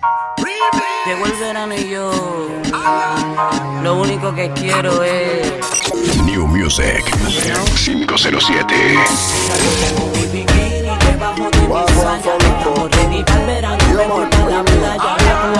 Llegó el verano y yo lo único que quiero es New Music 507. mi bikini debajo de mi saya. Estamos ready para el verano, me voy para la playa.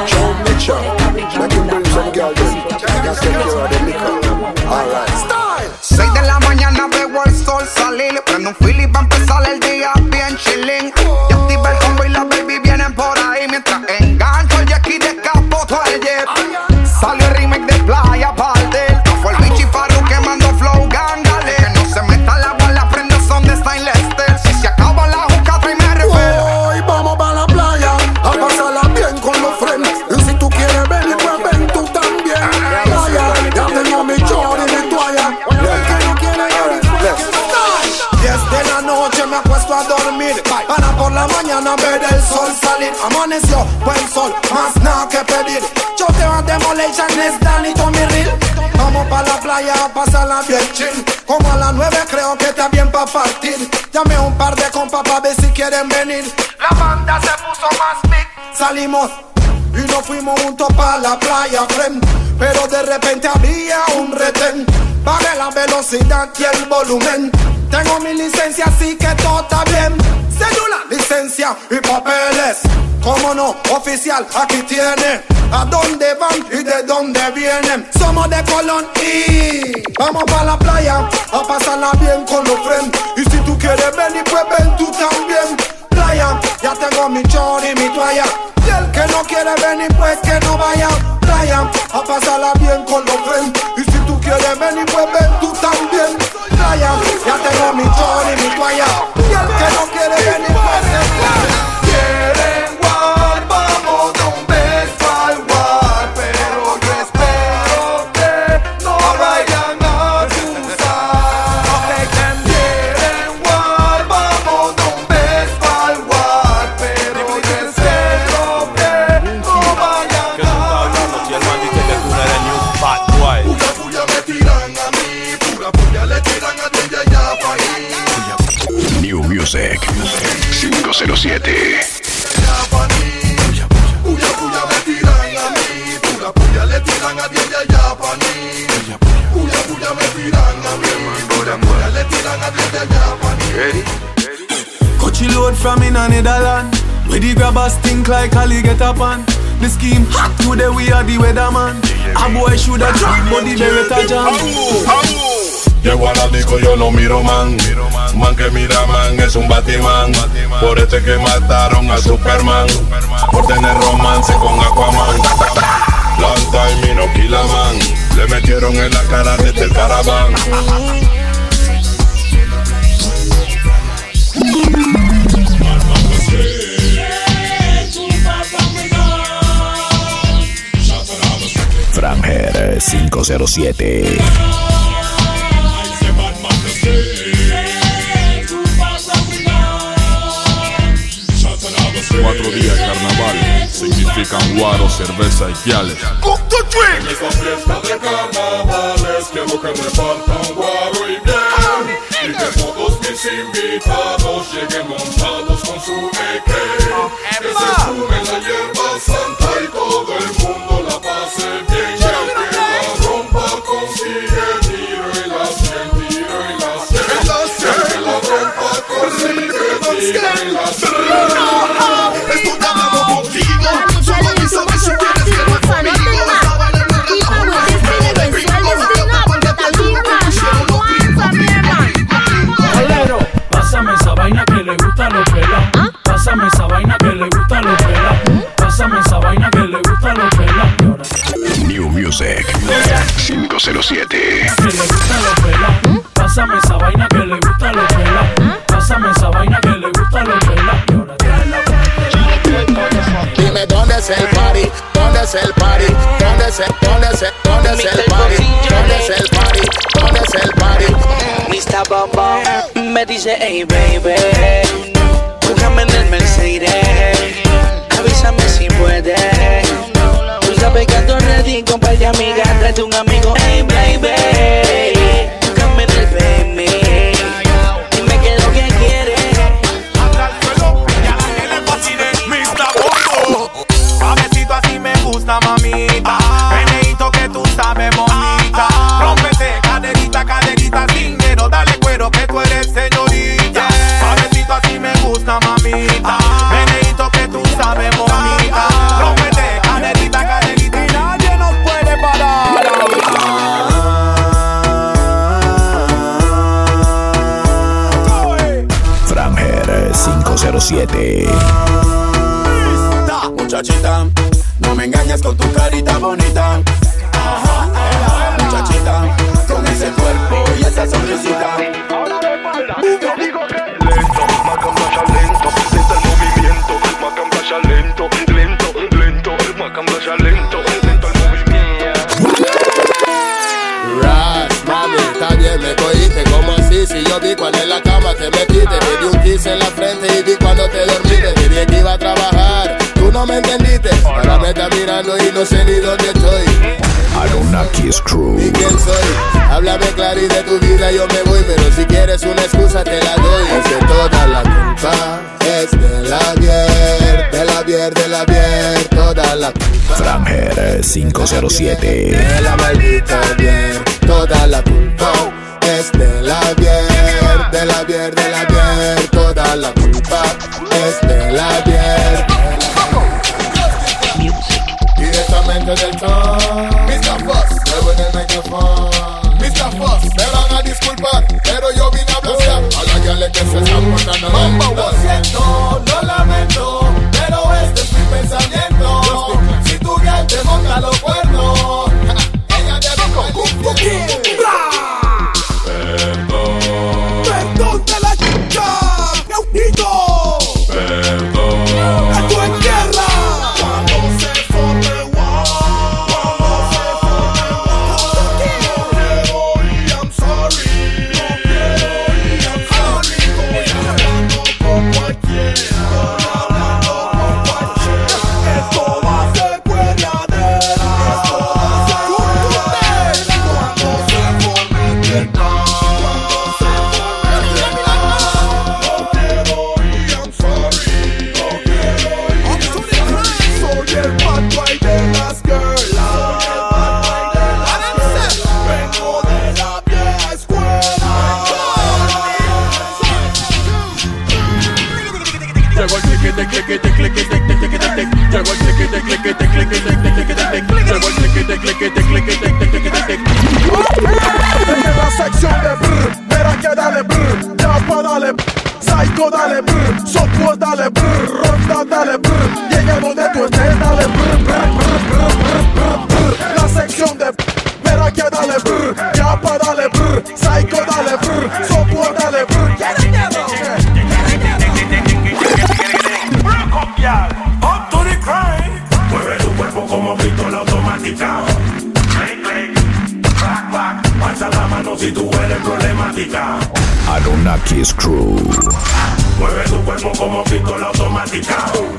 Style. 6 de la mañana veo el sol salir. Prendo un Philly para empezar el día bien chilling. Y activa el combo y la baby vienen por ahí. Mientras engancho el jackie de capoto el jet. Salió el remake de Playa Parte. Fue el bichi Farru quemando flow gangale. Que no se meta el agua en la prenda son de stainless steel. Si se acaba la juca tráeme refel. Hoy vamos para la playa a pasarla bien con los friends. Y si tú quieres venir pues ven tú también. Playa, ya tengo mi short y mi toalla. Y el que no quiere ir pues que no vaya. 10 de la noche me acuesto a dormir para por la mañana ver el sol salir. Amaneció, buen sol, más nada que pedir. Yo te voy a demolition, es Danny, Tommy Real. Vamos pa' la playa a pasarla bien chill. Como a las 9 creo que está bien pa' partir. Llamé un par de compas pa' ver si quieren venir. La banda se puso más big. Salimos y nos fuimos juntos pa' la playa, friend. Pero de repente había un retén. Bajé la velocidad y el volumen. Tengo mi licencia así que todo está bien. Cédula, licencia y papeles. Cómo no, oficial, aquí tiene. ¿A dónde van y de dónde vienen? Somos de Colón y vamos pa' la playa a pasarla bien con los friends. Y si tú quieres venir, pues ven tú también. Playa, ya tengo mi short y mi toalla. Y el que no quiere venir, pues que no vaya. Playa, a pasarla bien con los friends. Y si tú quieres venir, pues ven tú también. Playa, ya tengo mi short y mi toalla. Y el que no quiere venir, pues que no vaya. Quieren guar, vamos de un beso al guar. Pero yo espero que no vayan a abusar. Quieren guar, vamos de un beso al guar. Pero yo espero que no vayan a abusar. Si el man dice que tú no eres new bad boy. Pura puya me tiran a mí, pura puya le tiran a ti y allá pa' ahí. New Music 507. Puya puya me tiran a mí, pura puya le tiran a ti y allá pa' mí. Puya puya me tiran a mí, pura puya le tiran a ti y allá pa' mí. Coachy load from in a Netherland. Where the grabbers think like Ali get up on. The scheme hot today, we are the weatherman. A boy shoulda drop, but the beretta jam. Llego a la disco, yo no miro man. Man que mira man es un Batman. Por este que mataron a Superman. Por tener romance con Aquaman. Long time y no kill a man. Le metieron en la cara desde el caraván. Franger 507. 4 días de carnaval significan guaro, cerveza y piales. En esta fiesta de carnavales quiero que repartan guaro y bien. Y que todos mis invitados lleguen montados con su EK. Que se fume la hierba santa y todo el mundo la pase bien. Y el que la rompa consigue tiro y la 100, tiro y la 100. Y el que la rompa consigue tiro y la 100. Esto te amo contigo. Solo avísame si quieres que no es conmigo. Pásame esa vaina que le gusta a los pelas. Pásame esa vaina que le gusta a los pelas. Pásame esa vaina que le gusta a los pelas. New Music 507. Que le gusta a los pelas. Pásame esa vaina que le gusta a los pelas. Pásame esa vaina que le gusta a los pelas. Dime dónde es el party, dónde es el party, dónde es el party, dónde es el party, dónde es el party. Mr. Bombón me dice, hey baby, búscame en el Mercedes, avísame si puedes. Tú sabes que ando ready con par de amigas, tráete un amigo, hey baby, búscame en el baby, dime qué es lo que quieres. Mr. Bombo, a ver si gusta, mamita. Meneíto que tú sabes, bonita. Rómpete, caderita, caderita, sin dinero. Dale cuero que tú eres señorita. Suavecito así me gusta, mamita. Meneíto que tú sabes, bonita. Rómpete, caderita, caderita, y nadie nos puede parar. Franger 507. Muchachita, no me engañes con tu carita bonita. Muchachita, con ese cuerpo y esa sonrisita. Ahora de espalda, yo digo que lento, macambaya lento, lento el movimiento, macambaya lento, lento, lento, macambaya lento, lento el movimiento. Ras, mami, está bien, me cogiste, como así, si yo vi cuando en la cama te metiste, te di un kiss en la frente y vi cuando te dormiste, te dije que iba a trabajar. Tú no me entendiste, ahora me estás mirando y no sé ni dónde estoy. Anunnakis Crew. ¿Y quién soy? Háblame claro y de tu vida yo me voy, pero si quieres una excusa te la doy. Es de toda la culpa, es de la bier, de la bier, de la bier, toda la culpa. Franger 507. De la maldita bier, toda la culpa es de la bier, de la bier, de la bier, toda la culpa es de la bier. Directamente del top, Mr. Fox, luego en el micrófono. Mr. Fox, me van a disculpar, pero yo vine a buscar a la gale que se está portando. Lo siento, lo lamento, pero este es mi pensamiento. Si tu gale te monta los cuernos, ella debe cumplir. Perdón de la chica, Neutito. Perdón. Esto es guerra. Cuando se forme I'm sorry. Estoy hablando con cualquiera. Esto va a ser cueradera. Cuando se forme guerra. La sección de brr, verá que dale brr, Japa dale brr, Psycho dale brr, Software dale brr, Ronda dale brr, llegue donde tú estés dale brr, brr, brr, brr, brr, brr, brr. La sección de brr, verá que dale brr, Japa dale brr, Psycho dale brr, Software dale brr. Mueve tu cuerpo como pistola automática. Alza la mano si tú eres problemática. Anunnakis Crew. Mueve tu cuerpo como pistola automática.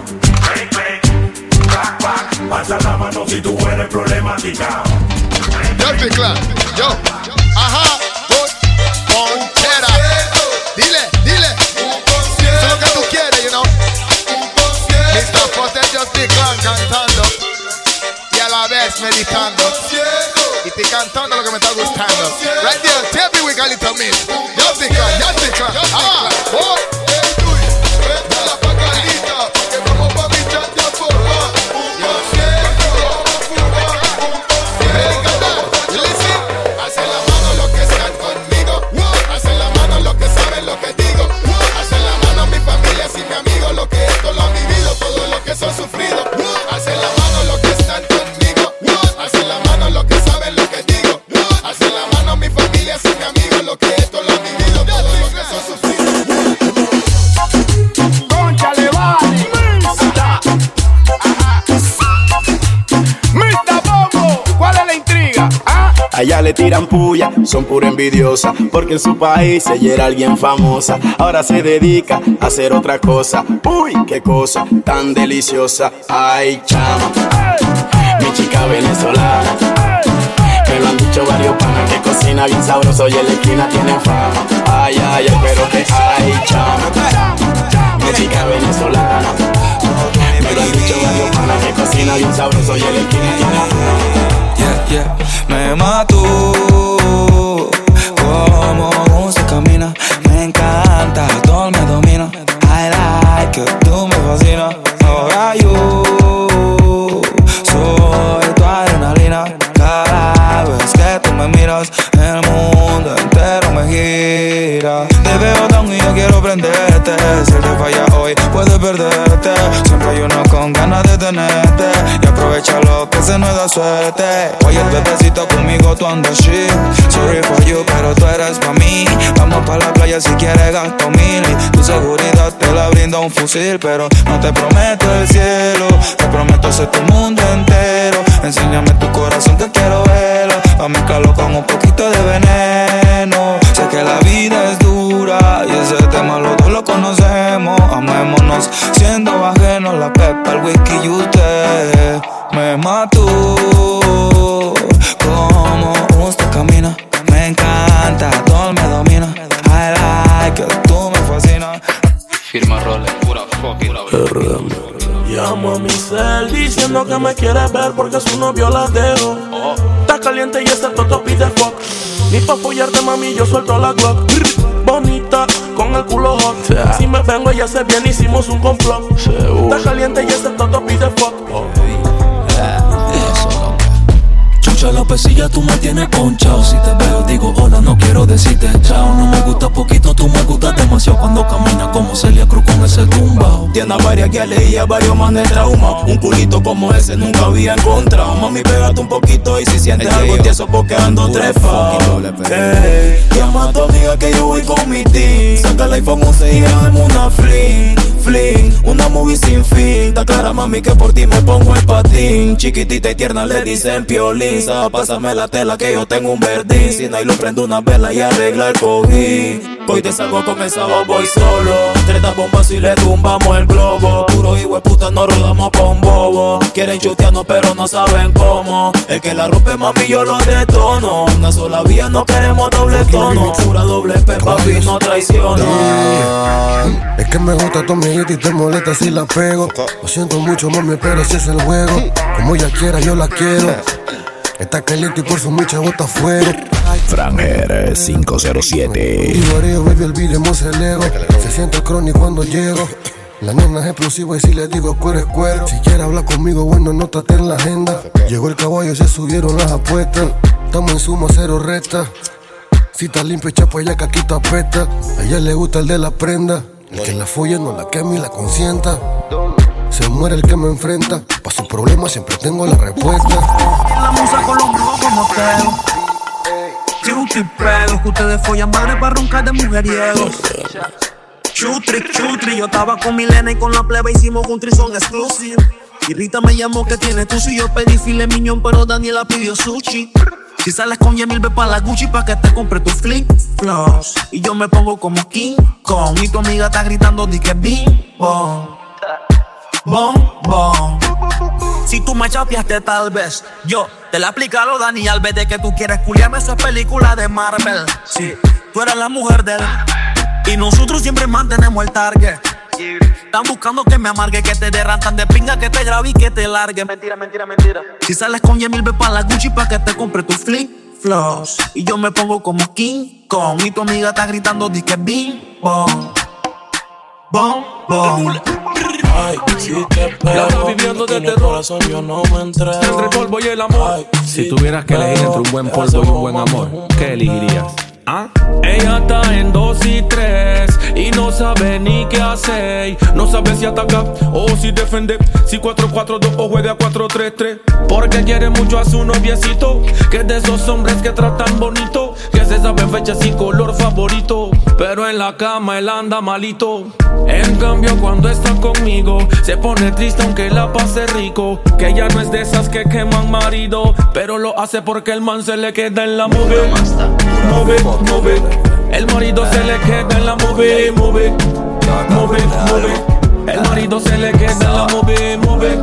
Alza la mano si tú eres problemática. Yo, clan, yo, ajá, ponchera. Dile, eso es lo que tú quieres, you know. Mr. Foster just big clan cantando y a la vez meditando. Y te cantando lo que me está gustando. Right there, Tepi with a little miss. Just the clan, ah, boy. Dale pa' calita, que vamos pa' mi chat de forma. Yo siento listen, hacen la mano lo que están conmigo. Hacen la mano lo que saben lo que digo. Hacen la mano mi familia y mi amigo. Lo que esto lo han vivido, todo lo que son sufrido. Hacen la mano lo que están conmigo. Hacen la mano lo que saben lo que digo. Hacen la mano mi familia y mi amigo. Lo que esto lo han vivido, todo lo que son sufrido. Cónchale, vale. Mr. Bombo, ¿cuál es la intriga? Allá le tiran puya, son pura envidiosa, porque en su país ella era alguien famosa. Ahora se dedica a hacer otra cosa. Uy, qué cosa tan deliciosa. Ay, chama, mi chica venezolana. Me lo han dicho varios panas que cocina bien sabroso y en la esquina tiene fama. Ay, ay, ay, pero que ay, chama, mi chica venezolana. Me lo han dicho varios panas que cocina esquina de un sabroso y el esquina. Yeah, yeah, me mató como se camina. Me encanta, todo me domina. I like it, tú me fascinas. Ahora yo soy tu adrenalina. Cada vez que tú me miras, el mundo entero me gira. Te veo tan y yo quiero prenderte. Si te falla hoy, puedes perderte. Siempre hay uno con ganas de tenerte. Y aprovecha lo que se nos da suerte. Oye, el bebecito conmigo tú andas shit. Sorry for you, pero tú eres pa' mí. Vamos pa' la playa si quieres gasto 1000. Y tu seguridad te la brinda un fusil. Pero no te prometo el cielo, te prometo ser tu mundo entero. Enséñame tu corazón que quiero verlo. Pa' mezclarlo con un poquito de veneno. Sé que la vida es dura y ese tema los dos lo conocemos. Amémonos siendo ajenos, la pepa, el whisky y usted. Me mató como usted camina. Me encanta, todo me domina. I like it, tú me fascinas. Firma roles, pura fucking Llamo a mi cel diciendo que me quiere ver porque su novio la dejó. Está caliente y ese toto pide fuck. Ni pa' apoyarte, mami, yo suelto la Glock. Bonita, con el culo hot. Si me vengo, ella se viene, hicimos un complot. Está caliente y ese toto pide fuck. Chucha la pesilla, tú me tienes ponchao. Si te veo digo hola, no quiero decirte chao. No me gusta poquito, tú me gustas demasiado. Cuando camina como Celia Cruz con ese tumbao. Tiene varias que leía varios más de trauma. Un culito como ese nunca había encontrado. Mami, pégate un poquito y si sientes algo tieso porque ando trepao. Llama a tu amiga que yo voy con mi team. Saca el iPhone 11 y hagamos una fling. Una movie sin fin. Está clara, mami, que por ti me pongo el patín. Chiquitita y tierna le dicen piolín. Pásame la tela que yo tengo un verdín. Si no hay luz prendo una vela y arregla el cojín. Hoy te salgo con el sábado, voy solo. 30 bombas y le tumbamos el globo. Puro hijo de puta, no rodamos con bobo. Quieren chutearnos pero no saben cómo. El que la rompe, mami, yo lo detono. Una sola vía, no queremos doble tono. Pura doble P, papi, no traiciona. Es que me gusta tu amiguita y te molesta si la pego. Lo siento mucho, mami, pero si es el juego. Como ella quiera, yo la quiero. Está caliente y por su micha bota fuego. Franger 507. Y Guareo, baby, olvidemos el ego. Se siente el crónico cuando llego. La nena es explosiva y si le digo cuero es cuero. Si quiere hablar conmigo, bueno, anótate en la agenda. Llegó el caballo, se subieron las apuestas. Estamos en suma, cero recta. Si está limpio, chapo, ella caquita apesta. A ella le gusta el de la prenda. El que la folle no la queme y la consienta. Se muere el que me enfrenta. Pa' sus problemas siempre tengo la respuesta. La musa con los brujos como Teo. Chutri pedo, que ustedes follan madre para roncar de mujeriegos. Chutri, yo estaba con Milena y con la plebe hicimos un trison exclusive. Y Rita me llamó que tiene tu y yo pedí filet miñón, pero Daniela pidió sushi. Si sales con Yemil, ve pa' la Gucci pa' que te compre tu flip flops. Y yo me pongo como King Kong y tu amiga está gritando di que bim bom. Bom, bom. Si tú me chapeaste tal vez yo te la aplica lo Dani Alves. De que tú quieres culiarme, eso es película de Marvel. Sí, tú eres la mujer de él y nosotros siempre mantenemos el target. Están buscando que me amargue, que te derrantan de pinga, que te grabe y que te largue. Mentira. Si sales con Yemil, ve pa' la Gucci pa' que te compre tu flip flops. Y yo me pongo como King Kong y tu amiga está gritando di que bim bom. Bom, bom. Ay, si te pego, viviendo de terror, corazón yo no me entrego. Entre el polvo y el amor. Ay, Si tuvieras que elegir entre un buen polvo y un buen amor, ¿qué elegirías? ¿Ah? Ella está en 2 y 3 y no sabe ni qué hacer. No sabe si ataca o si defender, si 4-4-2 o juega 4-3-3. Porque quiere mucho a su noviecito, que es de esos hombres que tratan bonito, que se saben fechas y color favorito, pero en la cama él anda malito. En cambio cuando está conmigo se pone triste aunque la pase rico. Que ella no es de esas que queman marido, pero lo hace porque el man se le queda en la movie. Move. El marido se le queda en la movie. El marido se le queda en la movie.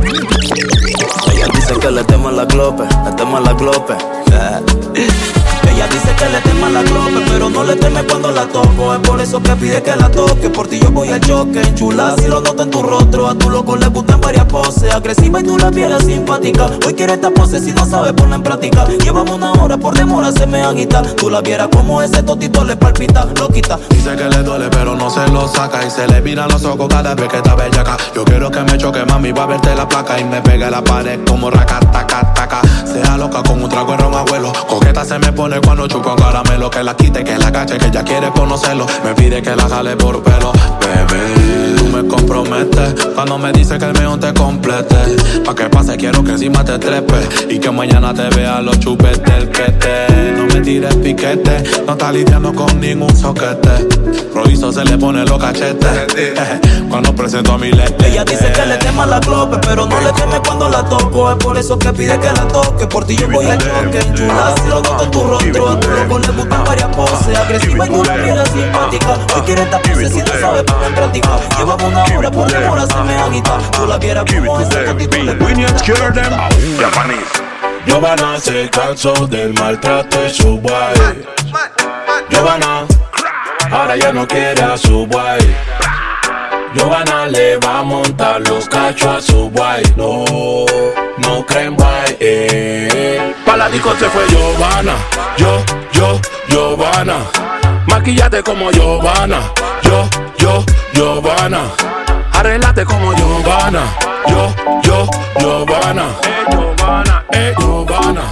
Ella dice que le tema la glope. Ella dice que le tema la clope, pero no le teme cuando la toco. Es por eso que pide que la toque. Por ti yo voy al choque. Chula, si lo noto en tu rostro. A tu loco le gustan varias poses. Agresiva y tú la vieras simpática. Hoy quiere esta pose si no sabe poner en práctica. Llevamos una hora, por demora se me agita. Tú la vieras como ese totito le palpita. Lo quita. Dice que le duele pero no se lo saca. Y se le miran los ojos cada vez que está bellaca. Yo quiero que me choque, mami, va a verte la placa. Y me pegue la pared como racataca. Sea loca con un trago de ron, abuelo. Coqueta se me pone cuando chupo un caramelo. Que la quite, que la cache, que ella quiere conocerlo. Me pide que la jale por pelo. Bebé, tú me comprometes cuando me dice que el mío te complete. Pa' que pase quiero que encima te trepe. Y que mañana te vea los chupetes el quete. No me tires piquete, no está lidiando con ningún soquete. Roizo se le pone los cachetes cuando presento a mi leche. Ella dice que le tema la clope, pero no le teme cuando la toco. Es por eso que pide que la toque. Por ti yo voy al choque. Chula, si lo noto en tu rostro. A tu loco le gustan varias poses. Agresiva y tú la vieras simpática. Hoy quiere esta pose si no sabe poner en práctica. Llevamos una hora, por demora se me agita. Tú la vieras como ese totito le palpita. Giovanna se cansó del maltrato de su guay. Giovanna ahora ya no quiere a su guay. Giovanna le va a montar los cachos a su guay. No creen guay. Pa' la disco se fue Giovanna. Giovanna. Maquillate como Giovanna. Giovanna. Arréglate como Giovanna. Giovanna. Giovanna.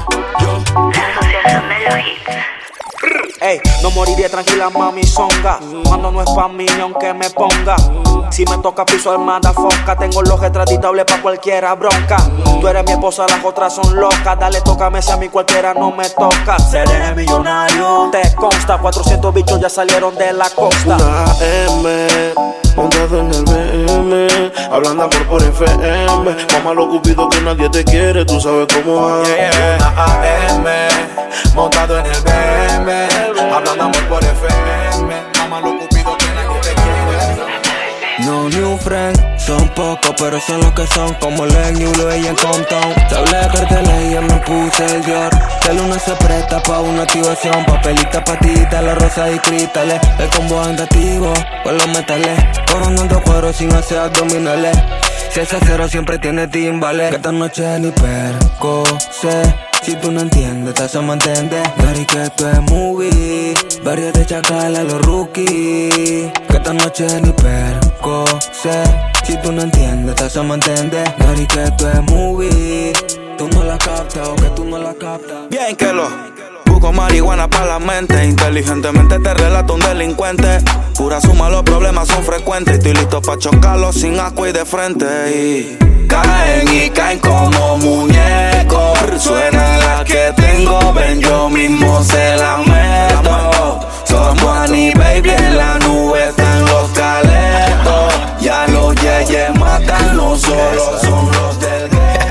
Ey, no moriría tranquila, mami, zonga. Cuando no es pa' mí, ni aunque me ponga. Si me toca piso armada, foca. Tengo los retratitables pa' cualquiera bronca. Tú eres mi esposa, las otras son locas. Dale, tócame si a mí cualquiera no me toca. Seré millonario, te consta. 400 bichos ya salieron de la costa. Una M, montado en el BM. Hablando amor por FM. Mamá lo cupido que nadie te quiere. Tú sabes cómo es. Una AM, montado en el BM. Hablando amor por FM. Mamá lo cupido que nadie te quiere. No new friends, son pocos pero son los que son. Como Len, Yulo y en Compton. Te hablé de carteles y ya me puse el Dior. La luna se presta pa' una activación. Papelita, patita, la rosa y cristales. El combo andativo con los metales. Coronando cuero sin hacer abdominales. Si es acero siempre tiene timbales. Que esta noche ni perco sé. Si tú no entiendes, te se mantente. Dari que esto es movie. Varios de chacala, los rookies. Que esta noche ni perco sé. Si tú no entiendes, te se mantente. Dari que esto es movie. Tú no la captas o que tú no la captas. Bien que lo busco marihuana pa' la mente. Inteligentemente te relato un delincuente. Pura suma, los problemas son frecuentes. Estoy listo pa' chocarlos sin asco y de frente. Y caen y caen como muñecos. Suena la que tengo, ven yo mismo se la meto. Somos Annie Baby en la nube, están los caletos. Ya los yeyes matan, no solo son los del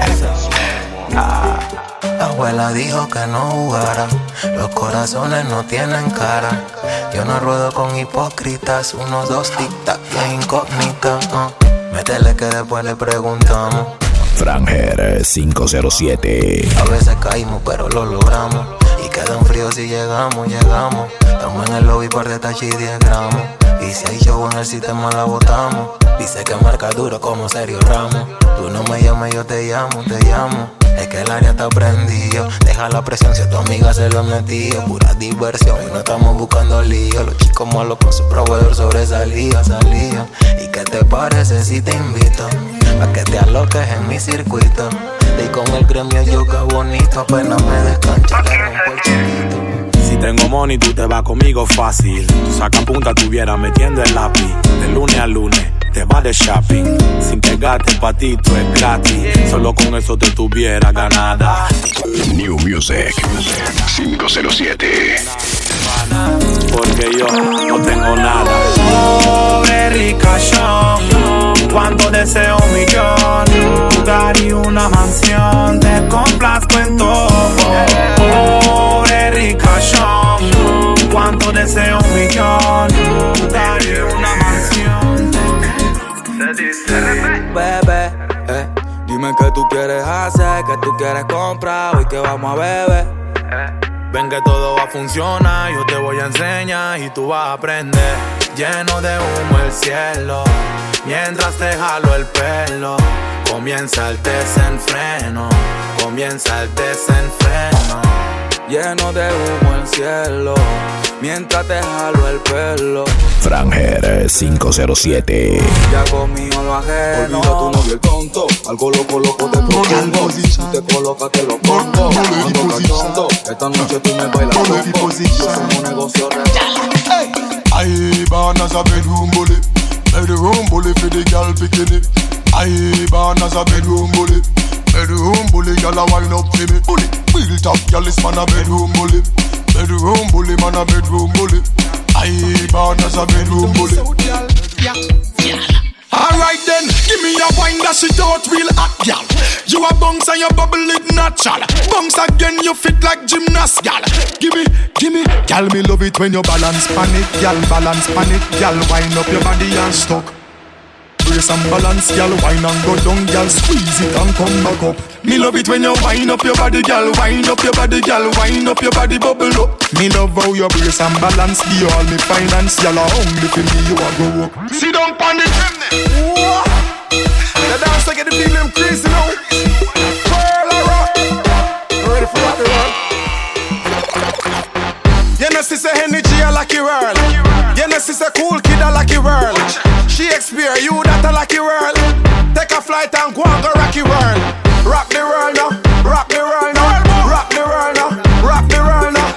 La abuela dijo que no jugara. Los corazones no tienen cara. Yo no ruedo con hipócritas. 1, 2, tic-tac, que incógnita. Métele que después le preguntamos. Franger 507. A veces caímos pero lo logramos. Y queda un frío si llegamos. Estamos en el lobby par de tachi y 10 gramos. Y si hay show en el sistema la botamos. Dice que marca duro como Sergio Ramos. Tú no me llames, yo te llamo. Es que el área está prendido. Deja la presión si a tu amiga se lo metió. Pura diversión y no estamos buscando lío. Los chicos malos con su proveedor sobresalía. ¿Y qué te parece si te invito a que te aloques en mi circuito? Y con el gremio yoga bonito. Apenas me descancho, le rompo el chiquito. Si tengo money, tú te vas conmigo fácil. Tú saca punta, tuviera metiendo el lápiz. De lunes a lunes, te vas de shopping. Sin pegarte pa' ti, tú es gratis. Solo con eso te tuviera ganada. New Music 507. Porque yo no tengo nada. Pobre ricachón, cuando deseo un millón, un lugar y una mansión, te complazco en todo. Pobre ricachón, cuando deseo un millón, un lugar y una mansión. Bebé, dime qué tú quieres hacer, qué tú quieres comprar, hoy que vamos a beber. Ven que todo va a funcionar, yo te voy a enseñar y tú vas a aprender. Lleno de humo el cielo, mientras te jalo el pelo. Comienza el desenfreno, comienza el desenfreno. Lleno de humo el cielo, mientras te jalo el pelo. Franger 507. Ya conmigo lo ajeno. Olvida tu novio el tonto, algo loco te propongo. Si te colocas te lo pongo. Ando cachondo, esta noche tú me bailas combo. Yo como un negocio real. I born as a bedroom bully for the girl bikini. I born as a bedroom bully girl a wine up to me. Bully, built up girl is man a bedroom bully man a bedroom bully. I born as a bedroom bully. Alright then, give me a wine that shit out real hot, gal. You a bounce and your bubble it natural. Bounce again, you fit like gymnast, gal. Gimme, gal, me love it when you balance pan it, gal. Balance pan it, gal. Wind up your body and stuck. Brace and balance, gal. Wine and go down, gal. Squeeze it and come back up. Me love it when you wind up your body, gal. Wind up your body, gal. Wind up your body, bubble up. Me love how you brace and balance. Give all me finance, gal. Only for me you a go up. Sit down pan it. The dance to get the people them crazy now. Pearl or rock. Ready for rock and roll. You know she's a energy a lucky world. You know she's a cool kid a lucky world. Shakespeare, you that a lucky world. Take a flight and go and go rocky world. Rock the world now. Rock the world now. Rock the world now. Rock the world now.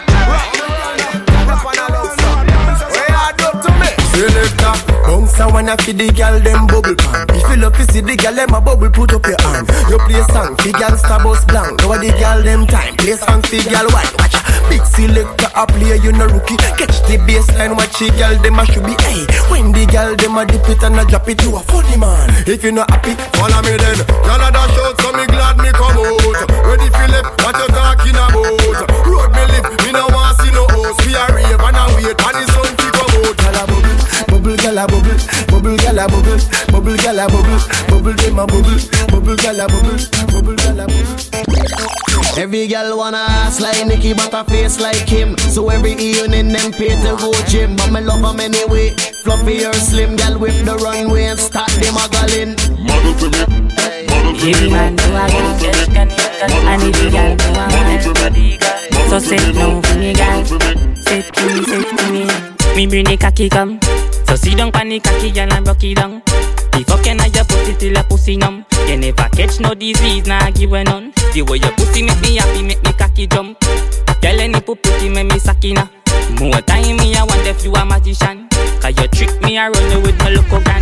Selector, bounce and wanna feed the girl them bubble pan. If you love to see the girl them a bubble, put up your hand. You play song, fi girl Starburst blank. Now the girl them time, play song fi girl wine. Watch big selector a play, you no rookie. Catch the baseline, watch the girl them a should be. Hey, when the girl them a dip it and a drop it, you a funny man. If you not happy, follow me then. Y'all a dash out, so me glad me come out. Ready Philip, what you talking about? Road me live, me no want see no host. We a rave and a wait, and the sun fi come out. Y'all a bubble. Bubble gala bubble, bubble gala bubble, bubble gala bubble, bubble dem a bubble, bubble gala bubble, bubble gala bubble. Every girl wanna ass like Nicki but a face like him. So every evening them pay to go gym. But me love 'em anyway. Fluffy or slim, girl whip the runway and start them muggling. Model to me, model to me. Man do a girl, I need the girl do a man. So sit down for me, girl. Sit to me. Me bring the cocky come. So sit down pan the cocky, girl, and broke it down. The fucking I your pussy till your pussy numb. You never catch no disease, nah give a none. The way your pussy make me happy, make me cocky jump. Girl, any pussy make me sakina. More time me I wonder if you a magician. Cause you trick me I run you with my loco gun.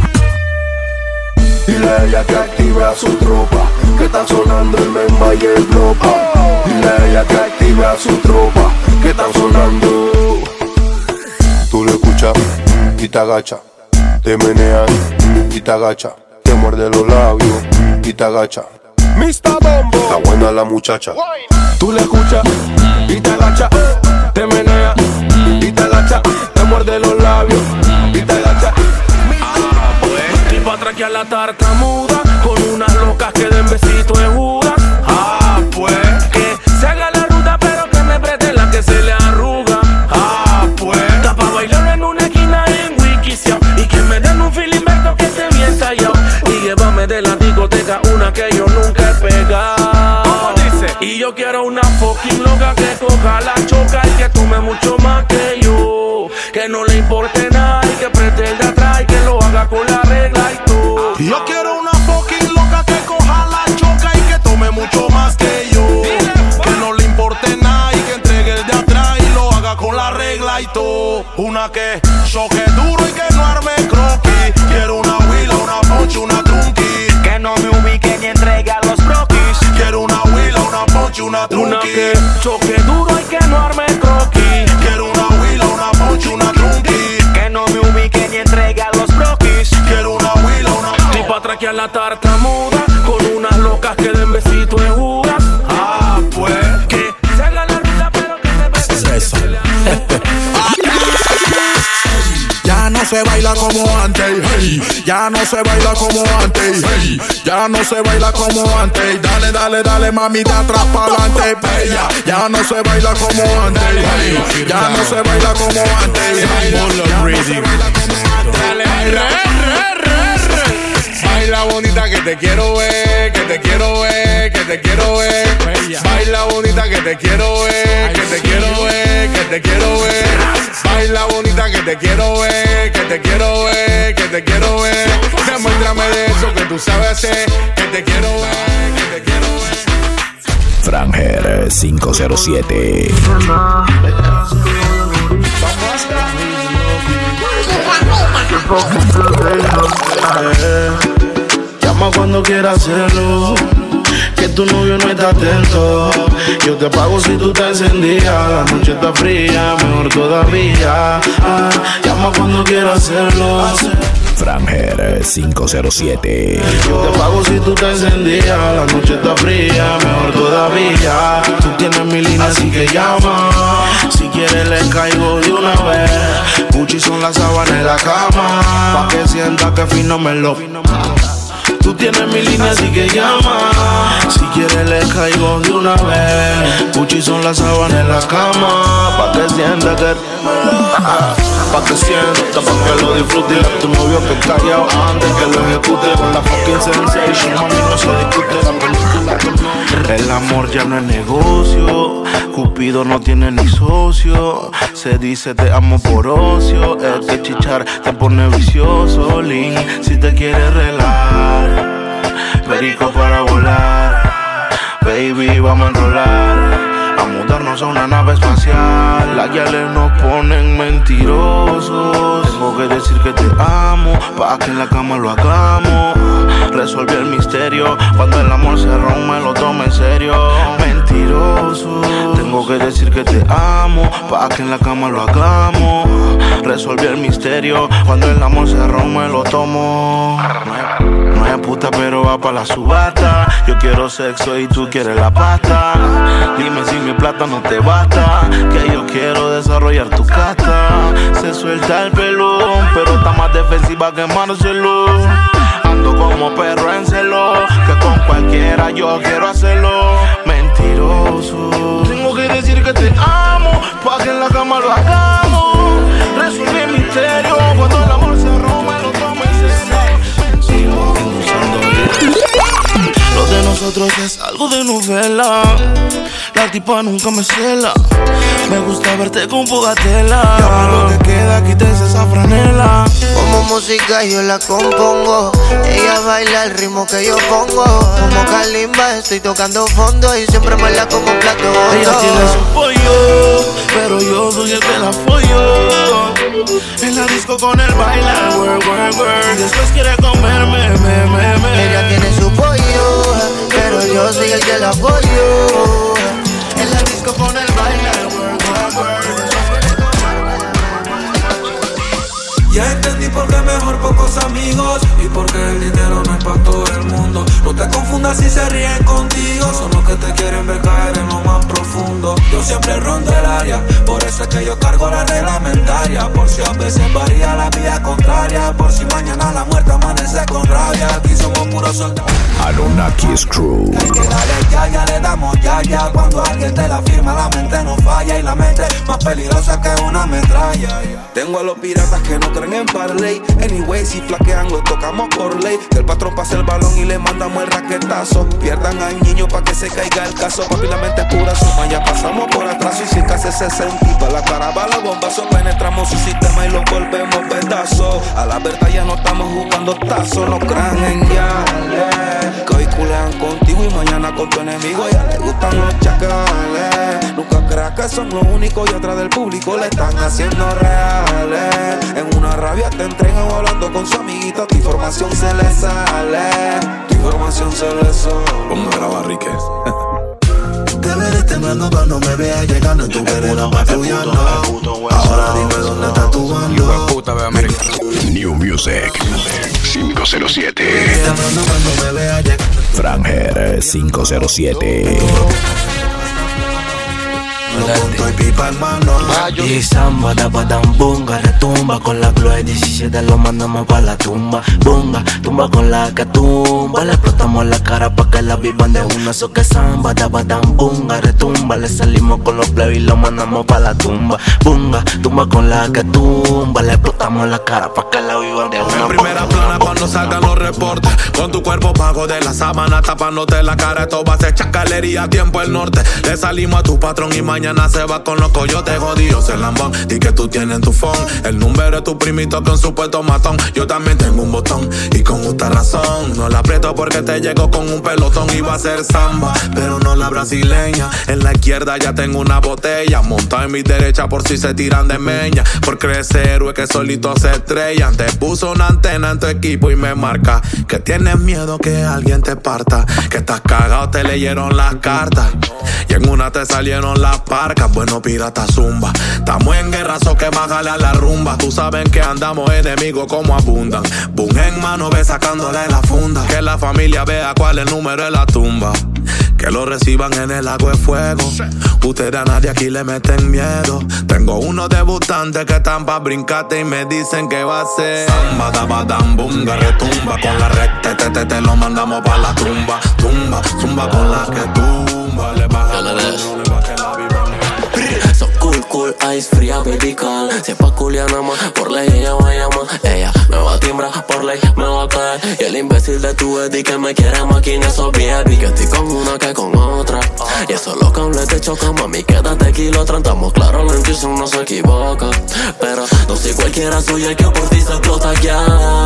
Dile a ella que active a su tropa, que está sonando el Memba y el Blopa. Dile a ella que active a su tropa, que están sonando. Tú lo escuchas y te agacha, te meneas y te agacha, te muerde los labios y te agacha. Mr. Bombo. Está buena la muchacha. Tú le escuchas y te agacha, te menea y te agacha, te muerde los labios y te agacha. Y pa' traquear la tartamuda con unas locas que den besitos de Judas. Pues que se haga la ruta pero que me preste la que se le arruga. Pues está pa' bailar en una esquina en Wikisia y que me den un filimberto que esté bien tallado y llévame de la discoteca una que yo nunca he pegado. Y yo quiero una fucking loca que coja la choca y que tome mucho más que yo, que no le importe nada y que pretenda atrás y que lo haga con la regla y todo. Yo quiero una fucking loca que coja la choca y que tome mucho más que yo, que no le importe nada y que entregue el de atrás y lo haga con la regla y todo. Una que choque duro y que no arme croquis. Quiero una huila, una ponche, una trunqui, que no me ubique ni entregue a los croquis. Quiero una huila, una ponche, una trunqui, una que choque duro y que no arme croquis. Quiero una huila, una ponche, una trunqui, que no me ubique ni entregue a los croquis. Quiero una huila, una ponche. Y pa' traquear la tartamuda con unas locas que den besitos de Judas. Pues que se haga la ruta pero que me preste. Ya no se baila como antes, hey. Ya no se baila como antes, hey. Ya no se baila como antes. Dale, dale, dale, mami, de atrás para adelante, bella. Ya no se baila como antes, hey. Ya no se baila como antes, hey. Ya no se baila como antes. Baila bonita que te quiero ver, que te quiero ver, que te quiero ver. Baila bonita que te quiero ver, que te quiero ver, que te quiero ver. Baila bonita que te quiero ver, que te quiero ver, que te quiero ver. Demuéstrame de eso que tú sabes hacer, que te quiero ver, que te quiero ver. Franger 507. Llama cuando quieras hacerlo, que tu novio no está atento. Yo te pago si tú estás encendida. La noche está fría, mejor todavía. Llama cuando quieras hacerlo. Franger 507. Yo te pago si tú estás encendida. La noche está fría, mejor todavía. Tú tienes mi línea, así que llama. Si quieres le caigo de una vez. Gucci son las sábanas en la cama, pa' que sienta que fino me lo. Tú tienes mi línea, así que llama. Si quieres le caigo de una vez. Gucci son las sábanas en la cama, pa' que sienta que pa' que sienta, pa' que lo disfrute. Y a tu novio que callado antes que lo ejecute. Con la fucking sensation, mami, no se discute. La película con nombre. El amor ya no es negocio. Cupido no tiene ni socio. Se dice te amo por ocio. Es que chichar te pone vicioso, Lin. Si te quieres relajar, perico para volar. Baby, vamos a enrolar. A mudarnos a una nave espacial. Las guiales nos ponen mentirosos. Tengo que decir que te amo, pa' que en la cama lo hagamos. Resolví el misterio, cuando el amor se rompe me lo tomo en serio. Mentiroso. Tengo que decir que te amo, pa' que en la cama lo hagamos. Resolví el misterio, cuando el amor se rompe me lo tomo. No es puta pero va pa' la subasta. Yo quiero sexo y tú quieres la pasta. Dime si mi plata no te basta, que yo quiero desarrollar tu casta. Se suelta el pelón, pero está más defensiva que Marcelo. Ando como perro en celo, que con cualquiera yo quiero hacerlo. Mentiroso. Tengo que decir que te amo, pa' que en la cama lo hagamos. Resuelve el misterio, cuando el amor se rompe lo tomo en serio. Lo de nosotros es algo de novela. La tipa nunca me cela. Me gusta verte con fogatela. Llama lo que queda, quítese esa franela. Como música yo la compongo. Ella baila el ritmo que yo pongo. Como Kalimba estoy tocando fondo. Y siempre me la como un plato hondo. Ella tiene su pollo, pero yo soy el que la follo. En la disco con el bailar, y después quiere comerme, Ella tiene su pollo, pero yo soy el que la apoyo. En la disco con el bailar, Ya entendí por qué mejor pocos amigos y por qué el dinero no es para todo el mundo. No te confundas si se ríen contigo, son los que te quieren ver caer en lo más profundo. Yo siempre rondo el área, por eso es que yo cargo la reglamentaria. Por si a veces varía la vía contraria, por si mañana la muerte amanece con rabia. Aquí somos puros soldados. Anunnakis Crew. Hay que darle ya le damos ya. Cuando alguien te la firma la mente no falla. Y la mente más peligrosa que una metralla. Tengo a los piratas que no creen en parlay. Anyway, si flaquean lo tocamos por ley. Que el patrón pase el balón y le mandamos el raquetazo. Pierdan al niño pa' que se caiga el caso. Papi, la mente es pura suma, ya pasamos por atrás. Y si casi 60 pa' la caravana bombazo. Penetramos su sistema y lo volvemos pedazos. A la verdad ya no estamos jugando tazos. No crean en yales, que hoy culean contigo y mañana con tu enemigo. Ya le gustan los chacales. Nunca creas que son los únicos y atrás del público le están haciendo reales. En una rabia te entregan o hablando con su amiguita. Tu información se le sale. Tu información se le sale. Ponga a grabar, Riquez. Te veré temblando cuando me veas llegando en tu vereda patrullando. Ahora dime dónde está tu bando. New Music 507. Temblando cuando me veas llegando. Franger 507. punto y pipa en mano. Y samba, dabadam, bunga, retumba con la Chloe 17 lo mandamos pa' la tumba. Bunga, tumba con la que tumba. Le explotamos la cara pa' que la vivan de una. So que samba, dabadam, bunga, retumba. Le salimos con los plebes y lo mandamos pa' la tumba. Bunga, tumba con la que tumba. Le explotamos la cara pa' que la vivan de una. En primera plana cuando salgan los reportes, con tu cuerpo pago de la sábana tapándote la cara. Esto va a ser chacalería, tiempo el norte. Le salimos a tu patrón y mañana se va con los coyotes jodidos el lambón. Di que tú tienes en tu phone el número de tu primito con su puesto matón. Yo también tengo un botón y con justa razón no la aprieto porque te llego con un pelotón. Iba a ser samba, pero no la brasileña. En la izquierda ya tengo una botella montada en mi derecha por si se tiran de meña. Porque ese héroe que solito se estrellan. Te puso una antena en tu equipo y me marca que tienes miedo que alguien te parta, que estás cagado, te leyeron las cartas y en una te salieron las parcas. Bueno, pirata zumba, estamos en guerra, so que bájale a la rumba. Tú sabes que andamos enemigos como abundan. Boom en mano, ve sacándole la funda. Que la familia vea cuál es el número de la tumba. Que lo reciban en el lago de fuego. Ustedes a nadie aquí le meten miedo. Tengo unos debutantes que están pa' brincarte y me dicen que va a ser samba, dabadam, bunga, retumba. Con la recta, te lo mandamos pa' la tumba. Tumba, zumba con la que tumba. Le baja la que la viva. So cool, ice fría, baby calm. Si es pa' culiar nada más, por ley ella va a llamar. Ella me va a timbrar, por ley me va a caer. Y el imbécil de tu Eddie que me quiere máquina, eso baby. Que estoy con una que con otra. Y eso los cables te chocan, mami, quédate kilómetros. Estamos claros, la intuición no se equivoca. Pero no soy cualquiera, soy el que por ti se explota ya.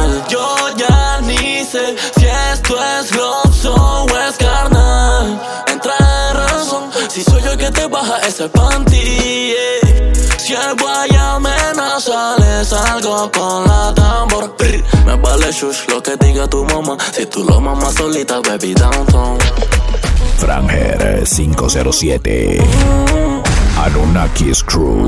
Yo ya ni sé si esto es love o es carnal. Entra en razón, si soy yo el que te baja ese panty, yeah. Si el guay amenaza, le salgo con la tambor. Me vale shush lo que diga tu mamá. Si tú lo mamas solita, baby, downtown. Franger 507 Anunnakis Crew.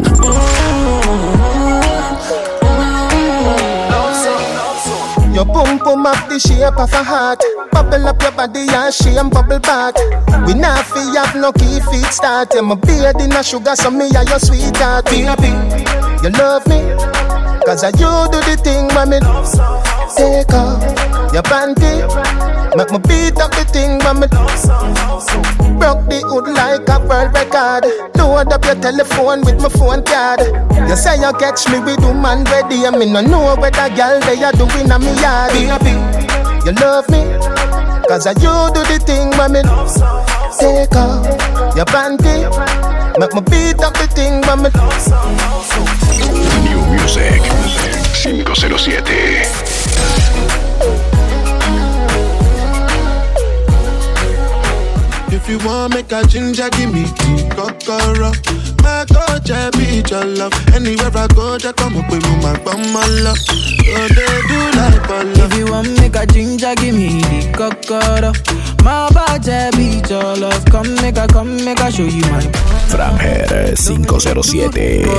Your boom boom up the shape of a heart. Bubble up your body and shame bubble back. We not fi have no key feet start. You my beard in a sugar, so me and your sweetheart. Baby, you love me, cause you do the thing when me take off your panty. Make me beat up the thing when me broke the hood like a world record. Load up your telephone with my phone card. You say you catch me with woman ready, and me no know where the girl they are doing on me yard. Baby, you love me, cause you do the thing when me take off your panty. Make me beat up the thing when me. New Music 507. If you want make a ginger, give me key, kokoro. My coach, I be your love. Anywhere I go, just come up with me, my bum, my love. So they do like a love. If you want make a ginger, give me the kokoro. My body be your love. Come make a show you my Franger 507.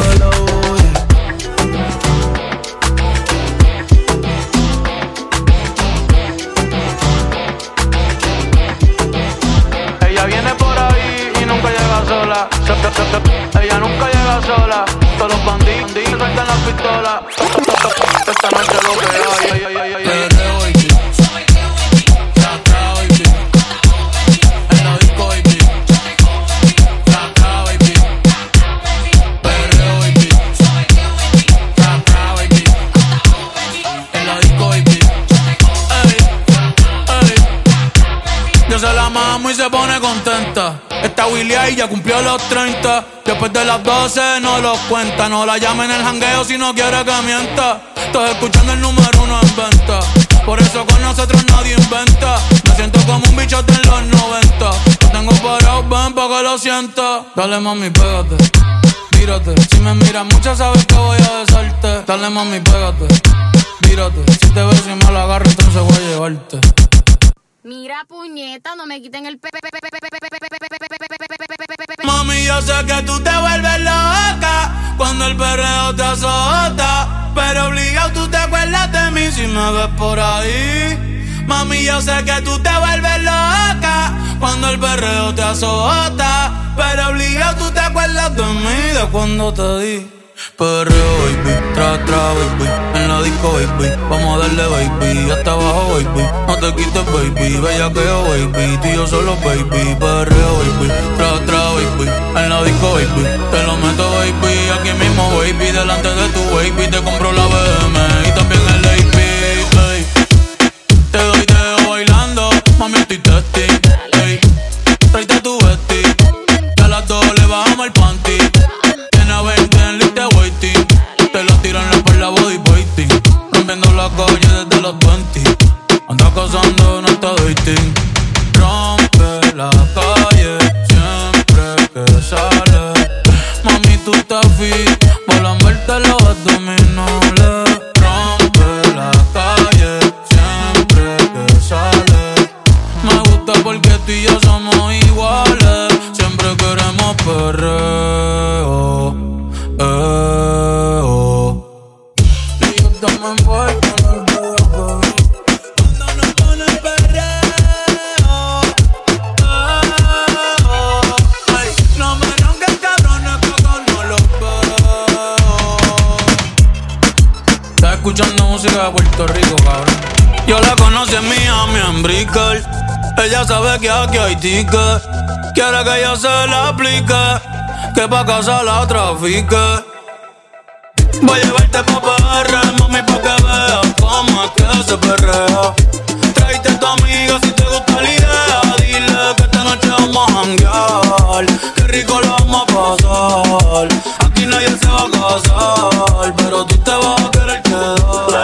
Ella nunca llega sola. Todos los bandidos sueltan las pistolas. Esta noche lo que hay. Perreo y beat. Sacao y beat. En la disco y beat. Sacao y beat. Perreo y beat. Sacao y beat. En la disco y beat. Ey, ey. Yo se la mamo y se pone contenta. Esta Willy ahí ya cumplió los 30. Después de las 12 no los cuenta. No la llamen en el jangueo si no quiere que mienta. Estoy escuchando el número 1 en venta. Por eso con nosotros nadie inventa. Me siento como un bichote en los 90. Lo tengo parado, ven pa' que lo sienta. Dale mami, pégate, tírate. Si me miras mucho sabes que voy a besarte. Dale mami, pégate, tírate. Si te ves y me la agarro entonces voy a llevarte. Mira, puñeta, no me quiten el Mami, yo sé que tú te vuelves loca cuando el perreo te azota, pero obligado tú te acuerdas de mí si me ves por ahí. Mami, yo sé que tú te vuelves loca cuando el perreo te azota. Pero obligado tú te acuerdas de mí, de cuando te di perreo, baby, tra, baby, en la disco, baby, vamos a darle, baby, hasta abajo, baby, no te quites, baby, bellaqueo, baby, tú y yo solo, baby, perreo, baby, tra, baby, en la disco, baby, te lo meto, baby, aquí mismo, baby, delante de tu baby, te compro la BM y también el AP, ey. Te doy dedo bailando, mami, estoy testing, ey, tráete tu vesti, que a las dos le bajamos el panty. Te lo tiran por la body waiting, rompiendo la calle desde los 20. Anda cazando, no está dating. Rompe la calle siempre que sale. Mami, tú estás fit, volan verte los abdominales. Rompe la calle siempre que sale. Me gusta porque tú y yo somos iguales. Siempre queremos perreo. Escuchando música de Puerto Rico, cabrón. Yo la conocí en Miami, en Brickell. Ella sabe que aquí hay ticket. Quiere que yo se la aplique, que pa' casa la trafique. Voy a llevarte pa' PR, mami, pa' que veas cómo es que se perrea. Tráete a tu amiga si te gusta la idea. Dile que esta noche vamos a janguear. Qué rico lo vamos a pasar. Aquí nadie se va a casar, pero tú te vas a querer quedar.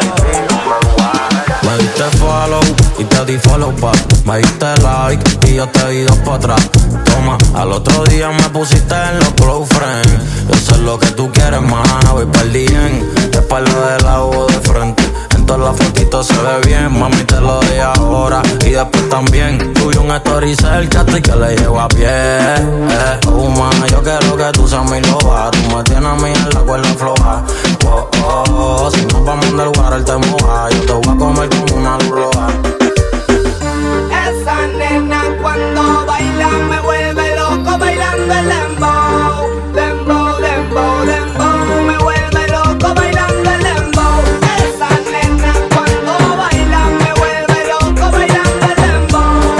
Me diste follow y te di follow back. Me diste like y yo te di dos pa' atrás. Toma, al otro día me pusiste en los close friends. Yo sé lo que tú quieres, más voy pa'l bien. De espalda de lado o de frente. En todas las fotitos se ve bien. Mami, te lo di ahora y después también. Tuve un story cerca y que le llevo a pie. Yo quiero que tú seas mi loba. Tú me tienes a mí en la cuerda floja. Si nos vamos del water te moja. Yo te voy a comer como una loja. Esa nena cuando baila me vuelve loco bailando el dembow. Dembow, dembow, dembow. Me vuelve loco bailando el dembow. Esa nena cuando baila me vuelve loco bailando el dembow.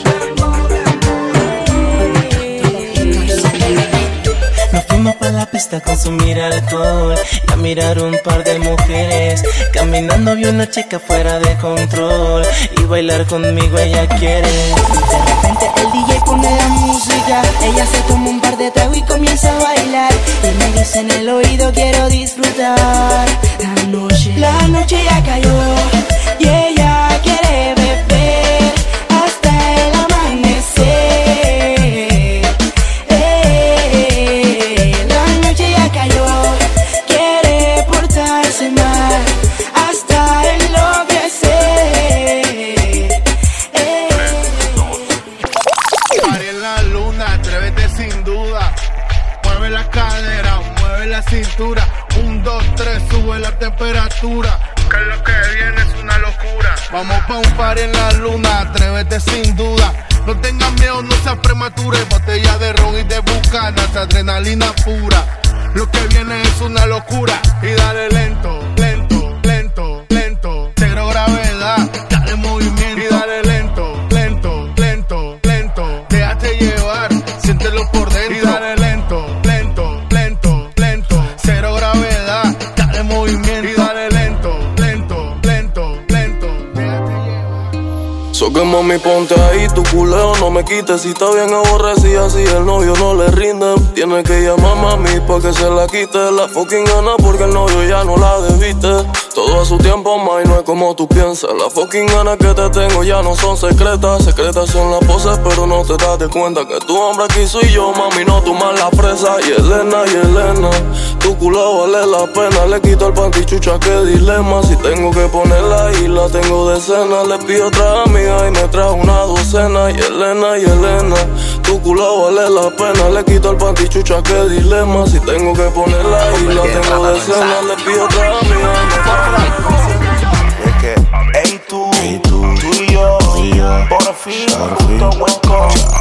Nos fuimos pa' la pista a consumir alcohol y a mirar un par de mujeres. Caminando vi una chica fuera de control y bailar conmigo ella quiere. De repente el DJ pone la música, ella se toma un par de tragos y comienza a bailar. Y me dice en el oído quiero disfrutar la noche ya cayó y ella quiere beber hasta el amanecer. La noche ya cayó, quiere portarse mal hasta enloquecer. Party en la luna, atrévete sin duda. Mueve la cadera, mueve la cintura. 1, 2, 3, sube la temperatura. Que lo que viene es una locura. Vamos pa' un party en la luna, atrévete sin duda. No tengas miedo, no seas prematura. Botella de ron y de Bucanas, adrenalina pura. Lo que viene es una locura. Y dale lento, lento, lento, lento. Cero gravedad, dale movimiento. Y dale lento, lento, lento, lento. Déjate llevar, siéntelo por dentro. Y dale lento, lento, lento, lento. Cero gravedad, dale movimiento. Y dale lento, lento, lento, lento. Déjate llevar. So que mami ponte ahí, tu culeo no me quites. Si está bien aborrecida, si el novio no le rinde, tiene que llamar a mami pa' que se la quite. La fucking gana porque el novio ya no la debiste. Todo a su tiempo, ma, y no es como tú piensas. Las fucking ganas que te tengo ya no son secretas. Secretas son las poses, pero no te das de cuenta que tu hombre aquí soy yo, mami, no tú más la fresa. Y Elena, tu culo vale la pena. Le quito el pantichucha, qué dilema. Si tengo que ponerla y la tengo de cena. Le pido otra amiga y me trae una docena. Y Elena, tu culo vale la pena. Le quito el pantichucha, qué dilema. Si tengo que ponerla y la tengo de cena. Le pido otra amiga y me trae. Es que, tú y yo, por fin, juntos buen coche.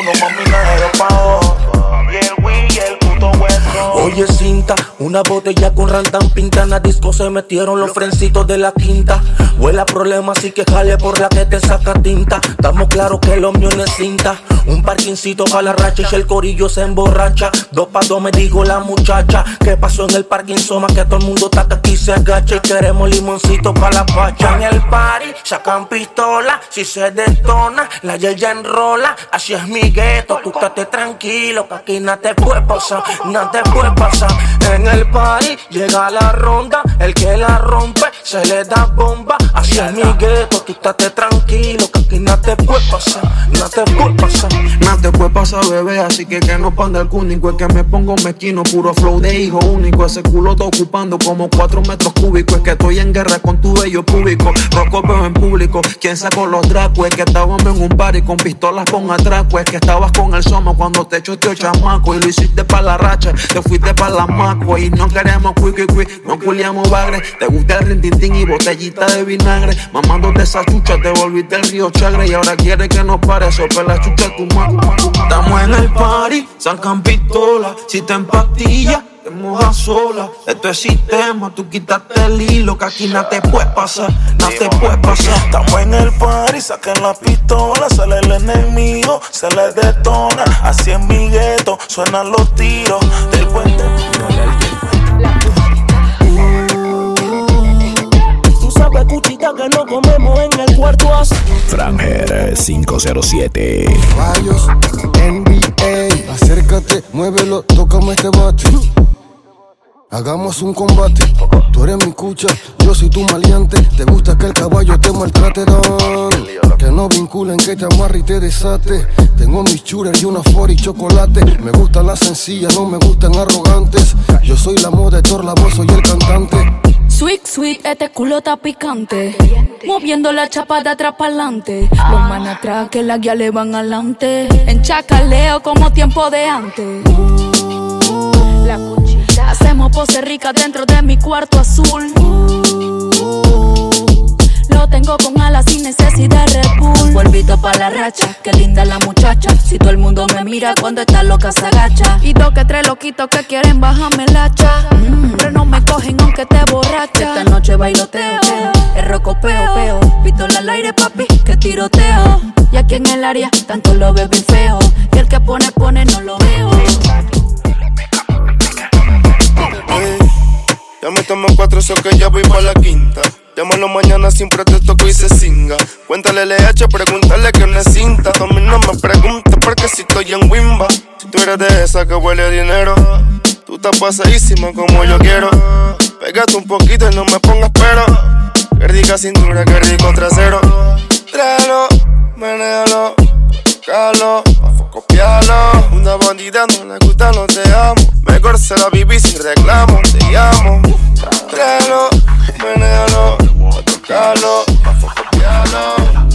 uno, mami, negro pa' otro. Y el Wii y el puto hueso. Oye, cinta, una botella con rantan pinta. En la disco se metieron los frencitos de la quinta. Huele problema, así que jale por la que te saca tinta. Estamos claros que lo mío no es cinta. Un parkingcito pa' la racha y el corillo se emborracha. 2 pa' 2 me dijo la muchacha. ¿Qué pasó en el parking? Soma que todo el mundo está que aquí se agacha. Y queremos limoncito pa' la pacha. En el party sacan pistola. Si se detona, la ya enrola. Así es mi gueto, tú estate tranquilo, que aquí nada te puede pasar, nada te puede pasar. En el party llega la ronda, el que la rompe se le da bomba. Así es mi gueto, tú estate tranquilo, que aquí nada te puede pasar, nada te puede pasar. Nada te puede pasar, bebé, así que no panda el cúnico. Es que me pongo mezquino, puro flow de hijo único. Ese culo está ocupando como 4 metros cúbicos. Es que estoy en guerra con tu bello público. Rocopeo en público, ¿quién sacó los dracos? Es que estábamos en un party con pistolas con atraco. Es que estabas con el somo cuando te echó tío chamaco. Y lo hiciste pa' la racha, te fuiste pa' la maco. Y no queremos quick, no culiamos bagre. Te gusta el rintintín y botellita de vinagre. Mamándote esa chucha, te volviste el río Chagre. Y ahora quieres que nos pare, sope la chucha tu mano. Estamos en el party, sacan pistola. Si te empastillas, te mojas sola. Esto es sistema, tú quítate el hilo, que aquí nada te puede pasar, nada te puede pasar. Estamos en el party, saquen la pistola. Sale el enemigo, se le detona. Así en mi gueto, suenan los tiros del puente. Tú sabes, cuchita, que no comemos en el cuarto así. Franger 507. Rayos, NBA, acércate, muévelo, tócame este bate. Hagamos un combate, tú eres mi cucha, yo soy tu maleante. Te gusta que el caballo te maltrate, don. Que no vinculen, que te amarre y te desate. Tengo mis shooters y una 40 y chocolate. Me gustan las sencillas, no me gustan arrogantes. Yo soy la moda, Héctor Lavoe, soy el cantante. Sweet, este culo está picante. Moviendo la chapa de atrás pa'lante. Los man atrás que la guía le van adelante. En chacaleo como tiempo de antes. La cuchita. Hacemos pose rica dentro de mi cuarto azul. Lo tengo con alas sin necesidad de Red Bull. Polvito pa' la racha, qué linda la muchacha. Si todo el mundo me mira cuando está loca se agacha. Y 2 que 3 loquitos que quieren bajarme el hacha. Pero no me cogen aunque te borracha. Esta noche bailoteo, el rocopeo, peo. Pistola al aire papi, que tiroteo. Y aquí en el área, tanto lo veo bien feo. Y el que pone, no lo veo. Ya me tomo 4, so que ya voy pa' la quinta. Llámalo mañana sin pretexto que hoy se cinga. Cuéntale LH, pregúntale que no es cinta. A mí no me preguntes porque si estoy en Wimba. Si tú eres de esa que huele a dinero, tú estás pasadísima como yo quiero. Pégate un poquito y no me pongas pero. Que rica cintura, que rico trasero. Tráelo, menéalo, tócalo, copialo. Una bandida no le gusta, no te amo. Mejor se la viví sin reclamo, te llamo. Tráelo, menéalo, tócalo, copialo.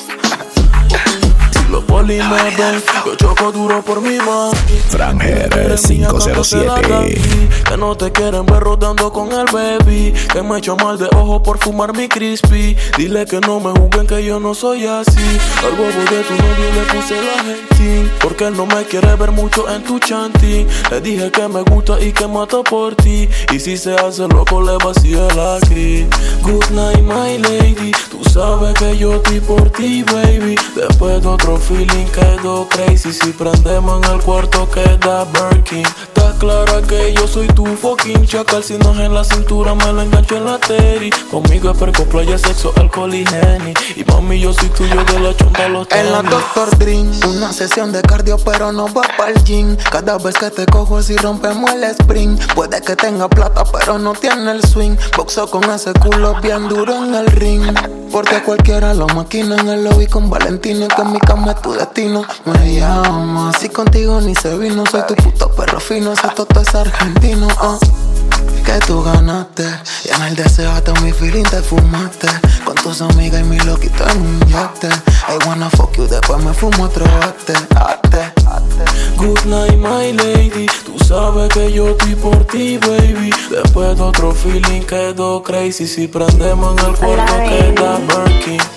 Los poli me ven, yo choco duro por mi mami. Franger 507. Que no te quieren ver rodando con el baby. Que me echo mal de ojo por fumar mi crispy. Dile que no me juzguen que yo no soy así. Al bobo de tu novio le puse la hating. Porque él no me quiere ver mucho en tu chanting. Le dije que me gusta y que mato por ti. Y si se hace loco le vacío la cris. Good night my lady. Tú sabes que yo estoy por ti baby. Después de otro feeling quedó crazy. Si prendemos en el cuarto queda Birkin. Está clara que yo soy tu fucking chacal. Si no es en la cintura me la engancho en la teri. Conmigo es perco, playa, sexo, alcohol y Henny. Y mami yo soy tuyo de la chonda los tenis. En la Dr. Dream, una sesión de cardio pero no va pa'l gym. Cada vez que te cojo si rompemos el sprint. Puede que tenga plata pero no tiene el swing. Boxeo con ese culo bien duro en el ring. Porque cualquiera lo maquina en el lobby con Valentino. Que en mi cama es tu destino. Me llama, si contigo ni se vino. Soy tu puto perro fino, ese toto es argentino. Que tú ganaste y en el deseo hasta mi feeling te fumaste. Con tus amigas y mi loquito en un yate. I wanna fuck you, después me fumo otro ate. Good night my lady. Tú sabes que yo estoy por ti baby. Después de otro feeling quedó crazy. Si prendemos en el cuarto queda Birkin.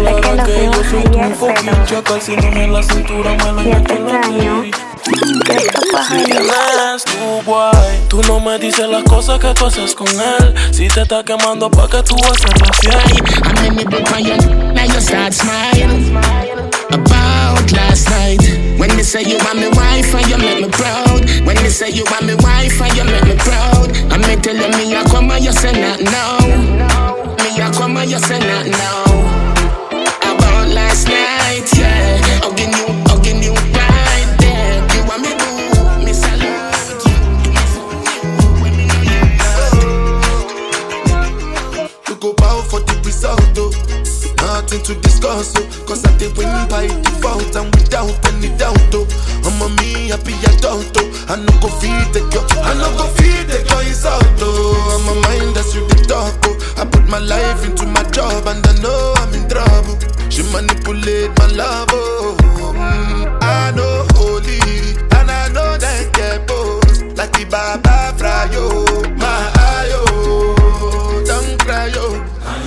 clara que yo soy tu fucking chacal. Si no me la cintura, me la engancho en la baby. Si tienes tu guay, tú no me dices las cosas que tú haces con él. Si te está quemando pa' que tú haces la fiel. I made me big on you, now you start smiling. About last night, when they say you want me wife and you make me proud. When they say you want me wife and you make me proud. I may tell you me I come and you say not no. Me I come and you say not no. About last night, yeah. Hugging you right there. You want me do, me salute you. You go bow for the result, though. Nothing to discuss, oh. Cause I did win by default and without any doubt, oh. I'm a me happy adult, oh. I no go feed the girl, I no go feed the girl, it's out, oh. I'm a mind that's you the talk, oh. I put my life into my job and I know I'm in trouble. She manipulate my love, oh. I know holy and I know that get boss. Like the Baba Frayo, my ayo, don't cry, yo.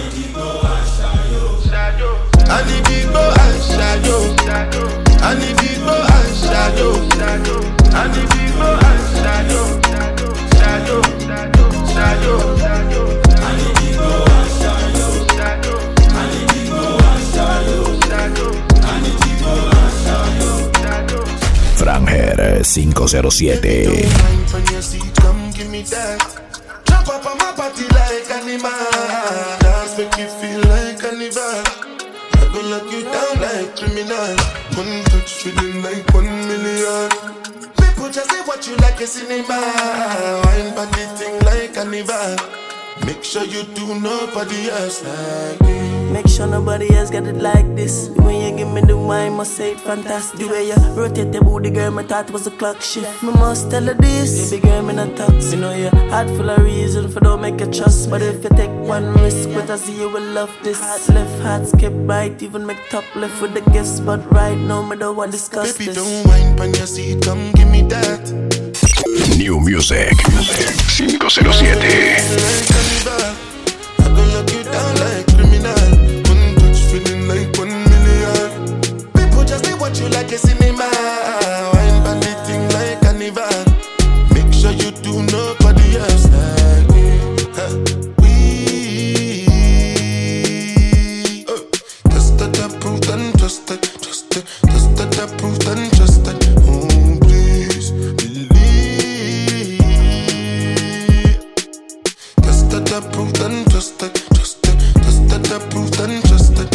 I need big boy and shadow. I need big boy and shadow. I need big boy and shadow. Shadow, shadow, shadow. I need big boy and shadow. I need big boy and shadow. I need big boy and shadow. Franger 507. When you see, come give me that. Jump up on my body like an animal. Dance make you feel like an animal. Gonna lock you down like criminal. One touch feeling like 1 million. People just say what you like a cinema. Wine bandy thing like carnival. Make sure you do nobody else like me. Make sure nobody else got it like this. When you give me the wine, must say it fantastic. The way you rotate the booty, girl, my thought was a clock shift. Me must tell her this, baby girl, me not talk. You know your heart full of reason for don't make a trust. But if you take one risk, but I see you will love this. Heart left, heart skip right, even make top left with the gifts. But right now, me don't want to discuss baby, this. Baby, don't whine when you see it, come give me that. New Music 507. I gon' lock you down like criminal. One touch feeling like 1 million. People just say what you like a cinema. Wine bandy thing like carnival. Make sure you do nobody else like me. Tested, approved and trusted. Tested, approved and trusted. Oh please believe. Tested, approved and trusted. Tested, approved and trusted.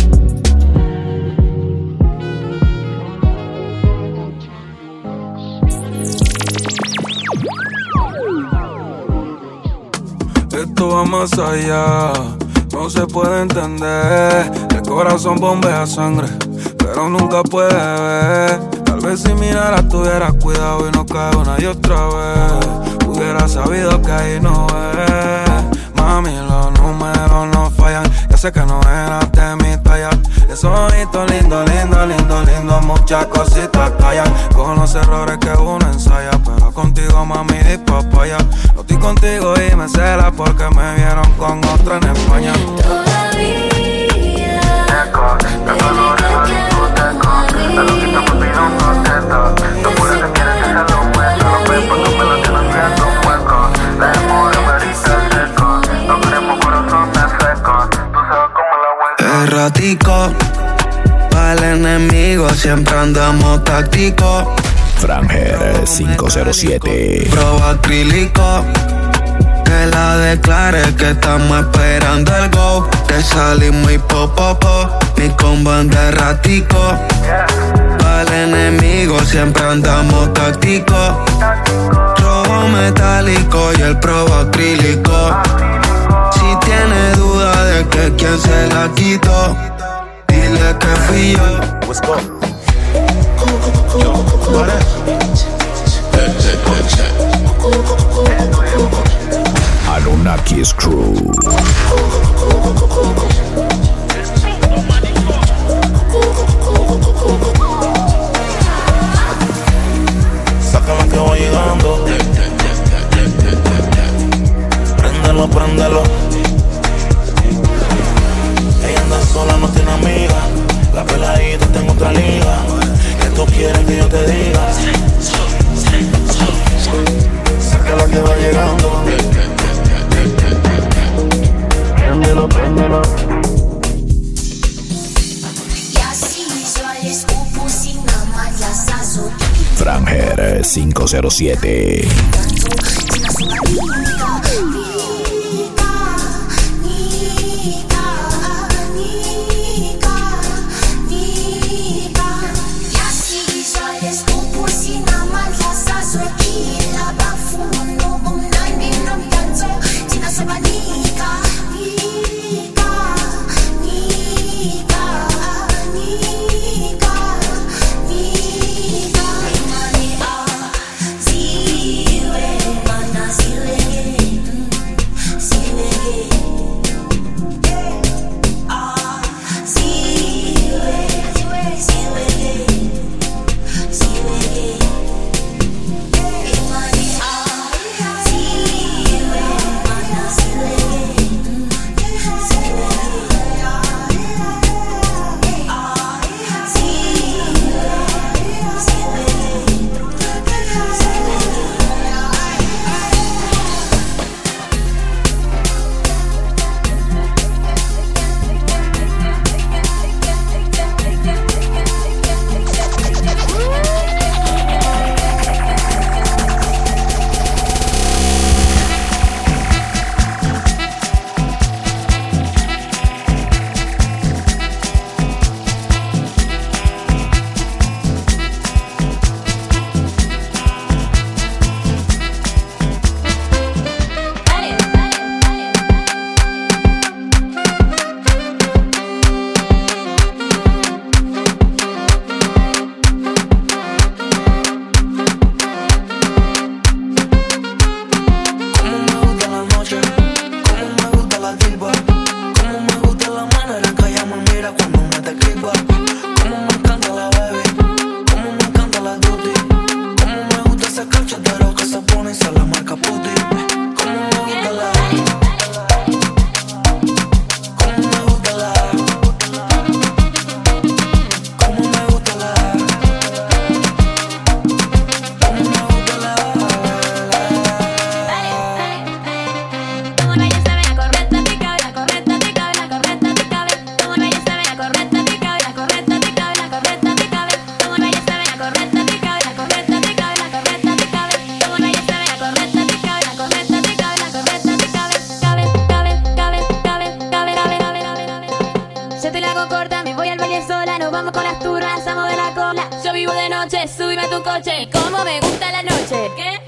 Esto va más allá, no se puede entender. El corazón bombea sangre, pero nunca puede ver. Tal vez si miraras tuvieras cuidado y no cae una y otra vez. Hubiera sabido que ahí no es. Mami, los números no fallan. Ya sé que no eras de mi talla. Esos ojitos lindo, lindo, lindo, lindo. Muchas cositas callan. Con los errores que uno ensaya. Pero contigo, mami, di papaya. No estoy contigo y me cela porque me vieron con otra en España. Errático, para el enemigo siempre andamos tácticos. Franger 507. Proba acrílico, que la declare que estamos esperando el go. Te salimos y popopo, mi combo de errático. Para el enemigo siempre andamos tácticos. Robo metálico y el proba acrílico. Si tiene duda de que quién se la quitó, dile que fui yo. Let's go. Anunnakis Crew. Sácala que voy llegando. Préndelo, préndelo. Ella anda sola, no tiene amiga. Franger 507. Súbime a tu coche, como me gusta la noche. ¿Qué?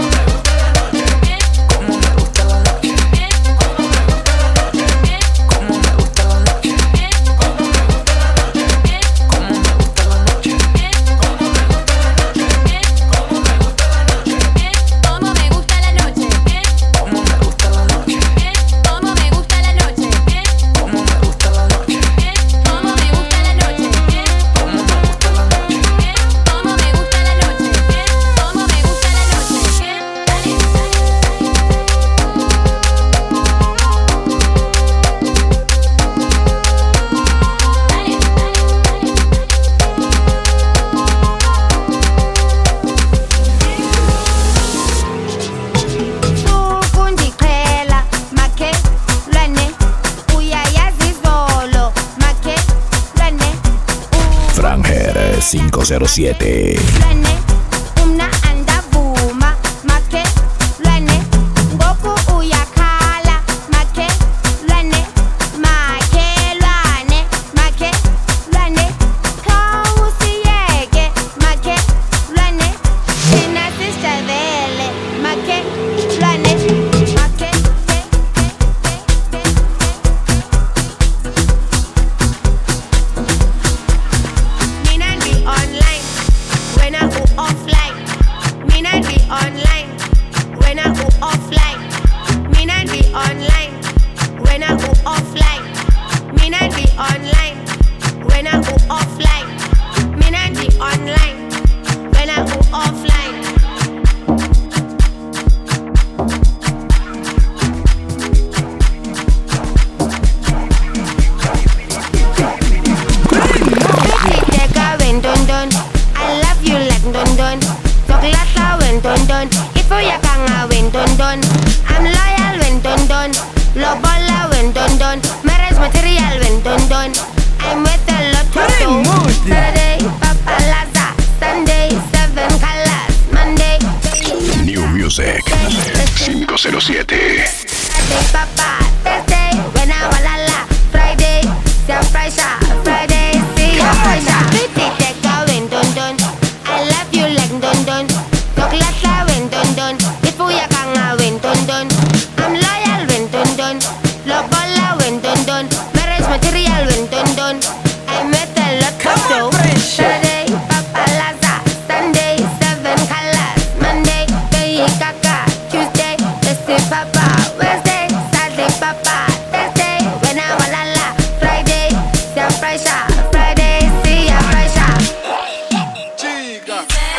Franger 507. I'm loyal when done. Love baller when done. Marriage material when done. I'm with a lot of dough. Saturday, Papa 507. Papa, Thursday, when I walala, Friday, surprise, Friday, see ya, pretty take a win, dun. I love you like dun. Chocolate la win, dun. If we are gonna win, dun. I'm loyal, win, dun. Love all win, dun. Marriage material, win, dun. I met a lot of dough. Saturday, Papa Laza, Sunday, 7 colors, Monday, Bayi Kaka, Tuesday, let's see Papa, Wednesday, Saturday, Papa, Thursday, when I walala, Friday, surprise, Friday, see ya, Friday. Chica.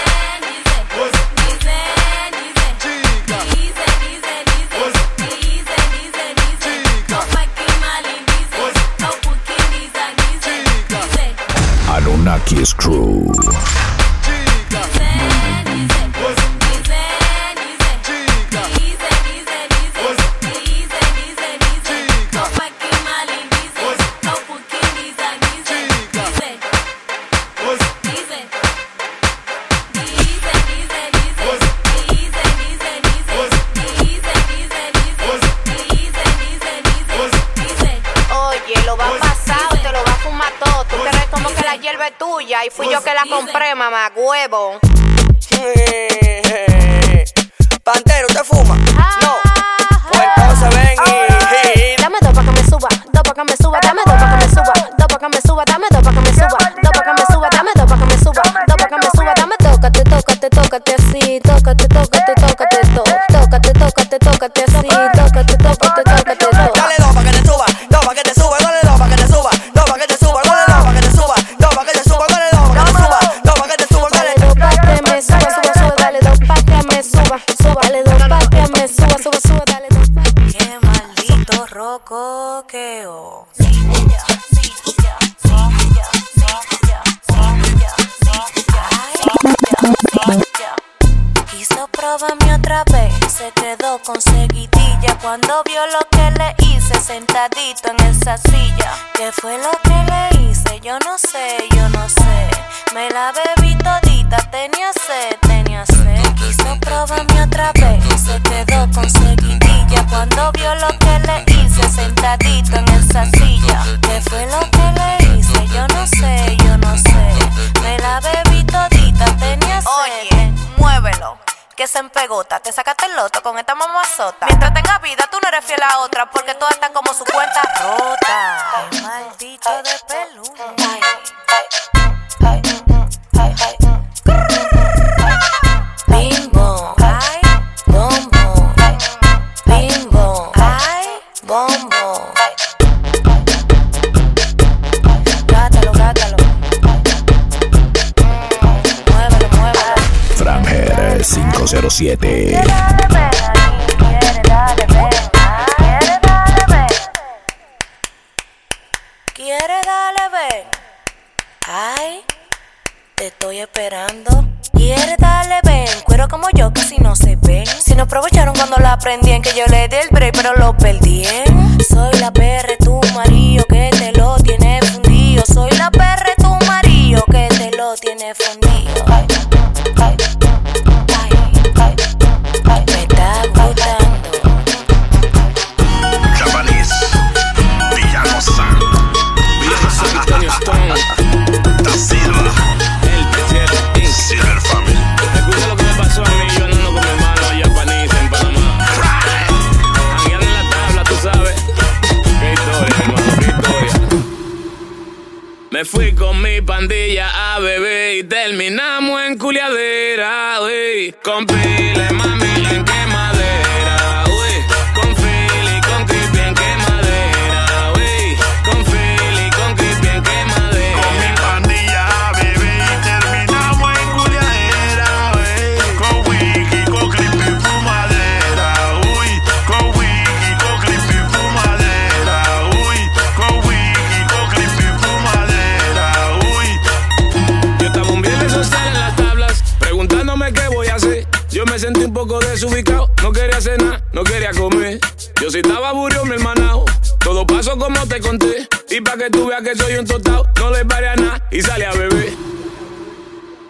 Anunnaki's Crew. Oye, lo va a pasar o te lo va a fumar todo. Tú te ves como que la hierba es tuya y fui yo que la compré, mamá, huevo. Pantero, ¿usted fuma? No. Pues entonces ven y... Dame dos pa' que me suba, dos pa' que me suba, dame dos pa' que me suba, dos pa' que me suba, dame dos pa' que me suba, dos pa' que me suba, dame dos pa' que me suba, dos pa' que me suba, dame tócate así, tócate todo, tócate así, tócate todo. Dale dos pa' que te suba, dos pa' que te suba, dale dos pa' que te suba, dos pa' que te suba, dale dos pa' que te suba, dos pa' que te suba, dale dos pa' que te suba, dos pa' que te suba, dale dos pa' que me suba, dale dos pa' que me suba, dale dos pa' que me suba, dale dos pa'. Qué maldito rocoqueo. Quiso probarme otra vez, se quedó con seguidilla cuando vio lo que le hice sentadito en esa silla. ¿Qué fue lo que le hice? Yo no sé. Me la bebí todita, tenía sed. Quiso probarme otra vez, se quedó con seguidilla cuando vio lo que le hice sentadito en esa silla. ¿Qué fue lo que le hice? Yo no sé. Me la bebí todita, tenía sed. Oye, muévelo, que se empegota. Te sacaste el loto con esta mamazota. Mientras tenga vida, tú no eres fiel a otra, porque todas están como su cuenta rota. Qué maldito de peludo. Bing bong, ay, bom bom. Bing bong, ay, bom bom. Gátalo. Muévelo. Franger 507. Quiere darle ven. Ay, te estoy esperando. Quiere darle ven. Cuero como yo que si no se ven. Si no aprovecharon cuando la aprendían, que yo le di el break pero lo perdí. Soy la perra tu marido que te lo tiene fundido. Soy la perra tu marido que te lo tiene fundido. Me está gustando. Japanese, Villano San, Antonio Stone, Da Silva, el tercero, Silver Family. Escucha lo que me pasó a mí, yo andando con mi hermano Japanese en Panamá. Jangueando en la tabla, tú sabes. Qué historia, hermano, qué historia. Me fui con mi pandilla a beber y terminamos en culiadera, uy. Con pile, mami, en quemadera, uy. Con Philly, con Creepy en quemadera, uy. Con Philly, con Creepy en quemadera. Con mi pandilla a beber y terminamos en culiadera, uy. Con Wiki, con Creepy fumadera, uy. Con Wiki, con Creepy fumadera, uy. Con Wiki, con Creepy fumadera, uy. Yo estaba un viernes social en las tablas, preguntándome qué voy a hacer. Yo me sentí un poco desubicado, no quería hacer nada, no quería comer. Yo sí estaba aburrido, mi hermanao. Todo pasó como te conté. Y pa' que tú veas que soy un totao, no le paré a nada y salí a beber.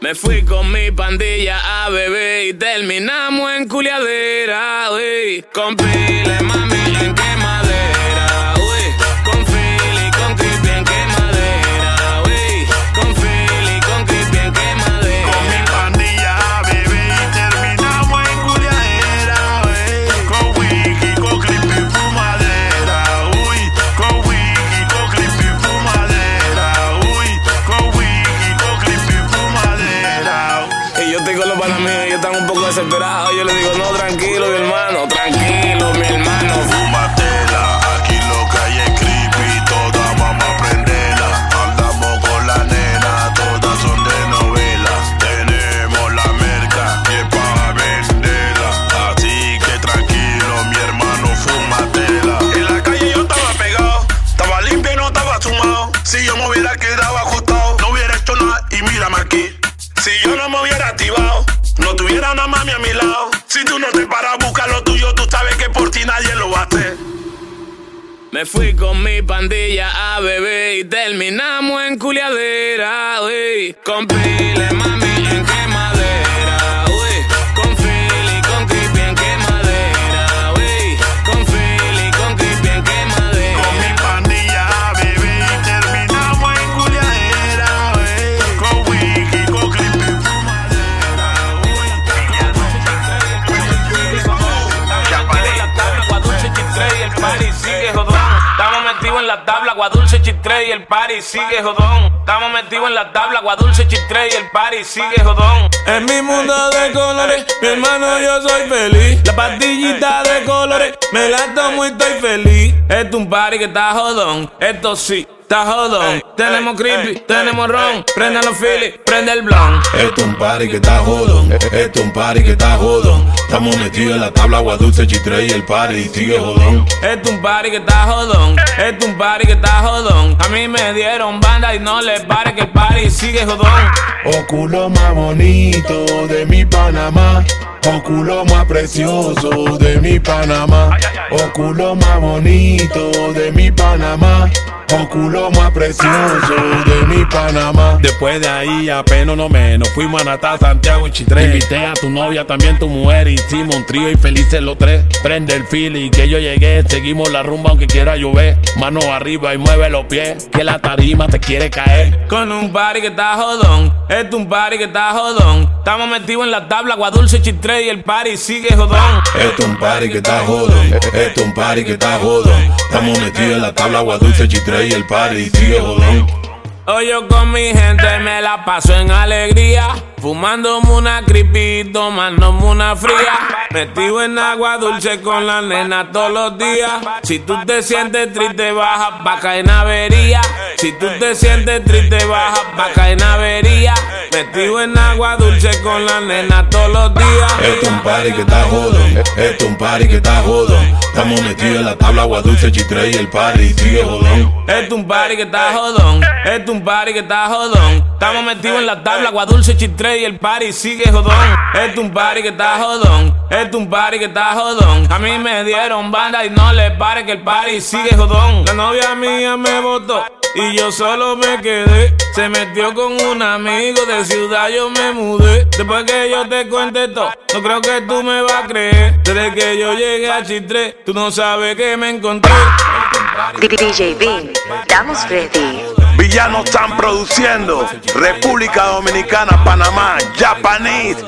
Me fui con mi pandilla a beber y terminamos en culiadera, uy. Con pile, mami, en quemadera, uy. Con Philly, con creepy en quemadera, uy. Con Philly, con creepy en quemadera. Con mi pandilla a beber y terminamos en culiadera, uy. Con wiki, con creepy fumadera, uy. Con wiki, con creepy fumadera, uy. Con wiki, con creepy fumadera. Y yo estoy con los panas míos, ellos están un poco desesperados. Yo les digo, no, tranquilo, mi hermano, tranquilo, mi hermano. Fúmatela, aquí lo que hay es creepy, todas vamos a prenderla. Andamos con la nena, todas son de novela. Tenemos la merca y es para venderla. Así que tranquilo, mi hermano, fúmatela. En la calle yo estaba pegado, estaba limpio y no estaba sumado. Si yo me hubiera quedado ajustado, no hubiera hecho nada y mírame aquí. Si yo no me hubiera activado, no tuviera una mami a mi lado. Si tú no te paras a buscar lo tuyo, tú sabes que por ti nadie lo va a hacer. Me fui con mi pandilla a beber y terminamos en culiadera, uy. Con pile, mami, en quemadera, uy. Con Philly, con creepy en quemadera, uy. Con Philly, con creepy en quemadera. Con mi pandilla a beber y terminamos en culiadera, uy. Con wiki, con creepy fumadera, uy. Guadulce, Chitré y el party sigue jodón. Estamos metidos en la tabla, Guadulce, Chitré y el party sigue jodón. Estamos metidos en la tabla, Guadulce, Chitré y el party sigue jodón. En mi mundo de colores, mi hermano, yo soy feliz. La pastillita de colores, me la tomo y estoy feliz. Esto es un party que está jodón, esto sí. Está jodón, tenemos creepy, tenemos ron. Prende los Philly, prende el blon. Esto es un party que está jodón, esto es un party que está jodón. Estamos metidos en la tabla, Guadulce, Chitré y el party sigue jodón. Esto es un party que está jodón, esto es un party que está jodón. A mí me dieron banda y no les pare que el party sigue jodón. Oh, culo más bonito de mi Panamá. Oh, culo más precioso de mi Panamá. Oh, culo más bonito de mi Panamá. Oh, culo más precioso de mi Panamá. Después de ahí apenas no menos fuimos a Natal, Santiago y Chitré. Invité a tu novia, también tu mujer, hicimos un trío y felices los tres. Prende el Philly que yo llegué, seguimos la rumba aunque quiera llover. Manos arriba y mueve los pies, que la tarima te quiere caer. Con un party que está jodón, esto es un party que está jodón. Estamos metidos en la tabla, Guadulce, Chitré y el party sigue jodón. Esto es un party que está jodón, esto es un party que está jodón. Estamos metidos en la tabla, Guadulce, Chitré y el party sigue jodón. Hoy yo con mi gente me la paso en alegría, fumándome una creepy, tomándome una fría. Metido en agua dulce con la nena todos los días. Si tú te sientes triste, baja pa' caer en avería. Si tú te sientes triste, baja pa' caer en avería. Metido en agua dulce con la nena todos los días. Esto es un party que está jodón, esto es un party que está jodón. Estamos metidos en la tabla, Guadulce, Chitré y el party sigue jodón. Esto es un party que está jodón, esto es un party que está jodón. Estamos metidos en la tabla, Guadulce, Chitré y el party sigue jodón. Esto es un party que está jodón, esto es un party que está jodón. A mí me dieron banda y no les pare que el party sigue jodón. La novia mía me botó y yo solo me quedé. Se metió con un amigo de ciudad, yo me mudé. Después que yo te cuente todo, no creo que tú me vas a creer. Desde que yo llegué a Chitré, tú no sabes que me encontré. DJ Bean, estamos ready. Villanos están produciendo República Dominicana, Panamá, Japanese.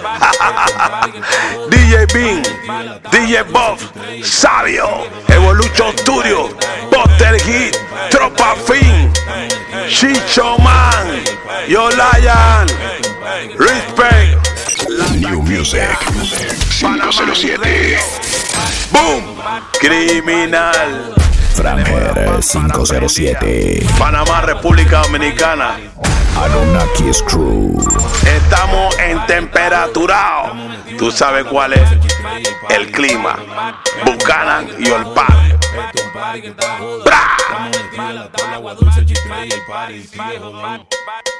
DJ Bean, DJ Bob, Sabio, Evolution Studio, Potter Hit, Tropa Fin, Chicho Man, Yolayan, Respect. New Music 507. Boom, Criminal. Franger 507. Panamá, República Dominicana. Anunnakis Crew. Estamos en temperatura. Tú sabes cuál es el clima. Buchanan y Olpar. ¡Bra!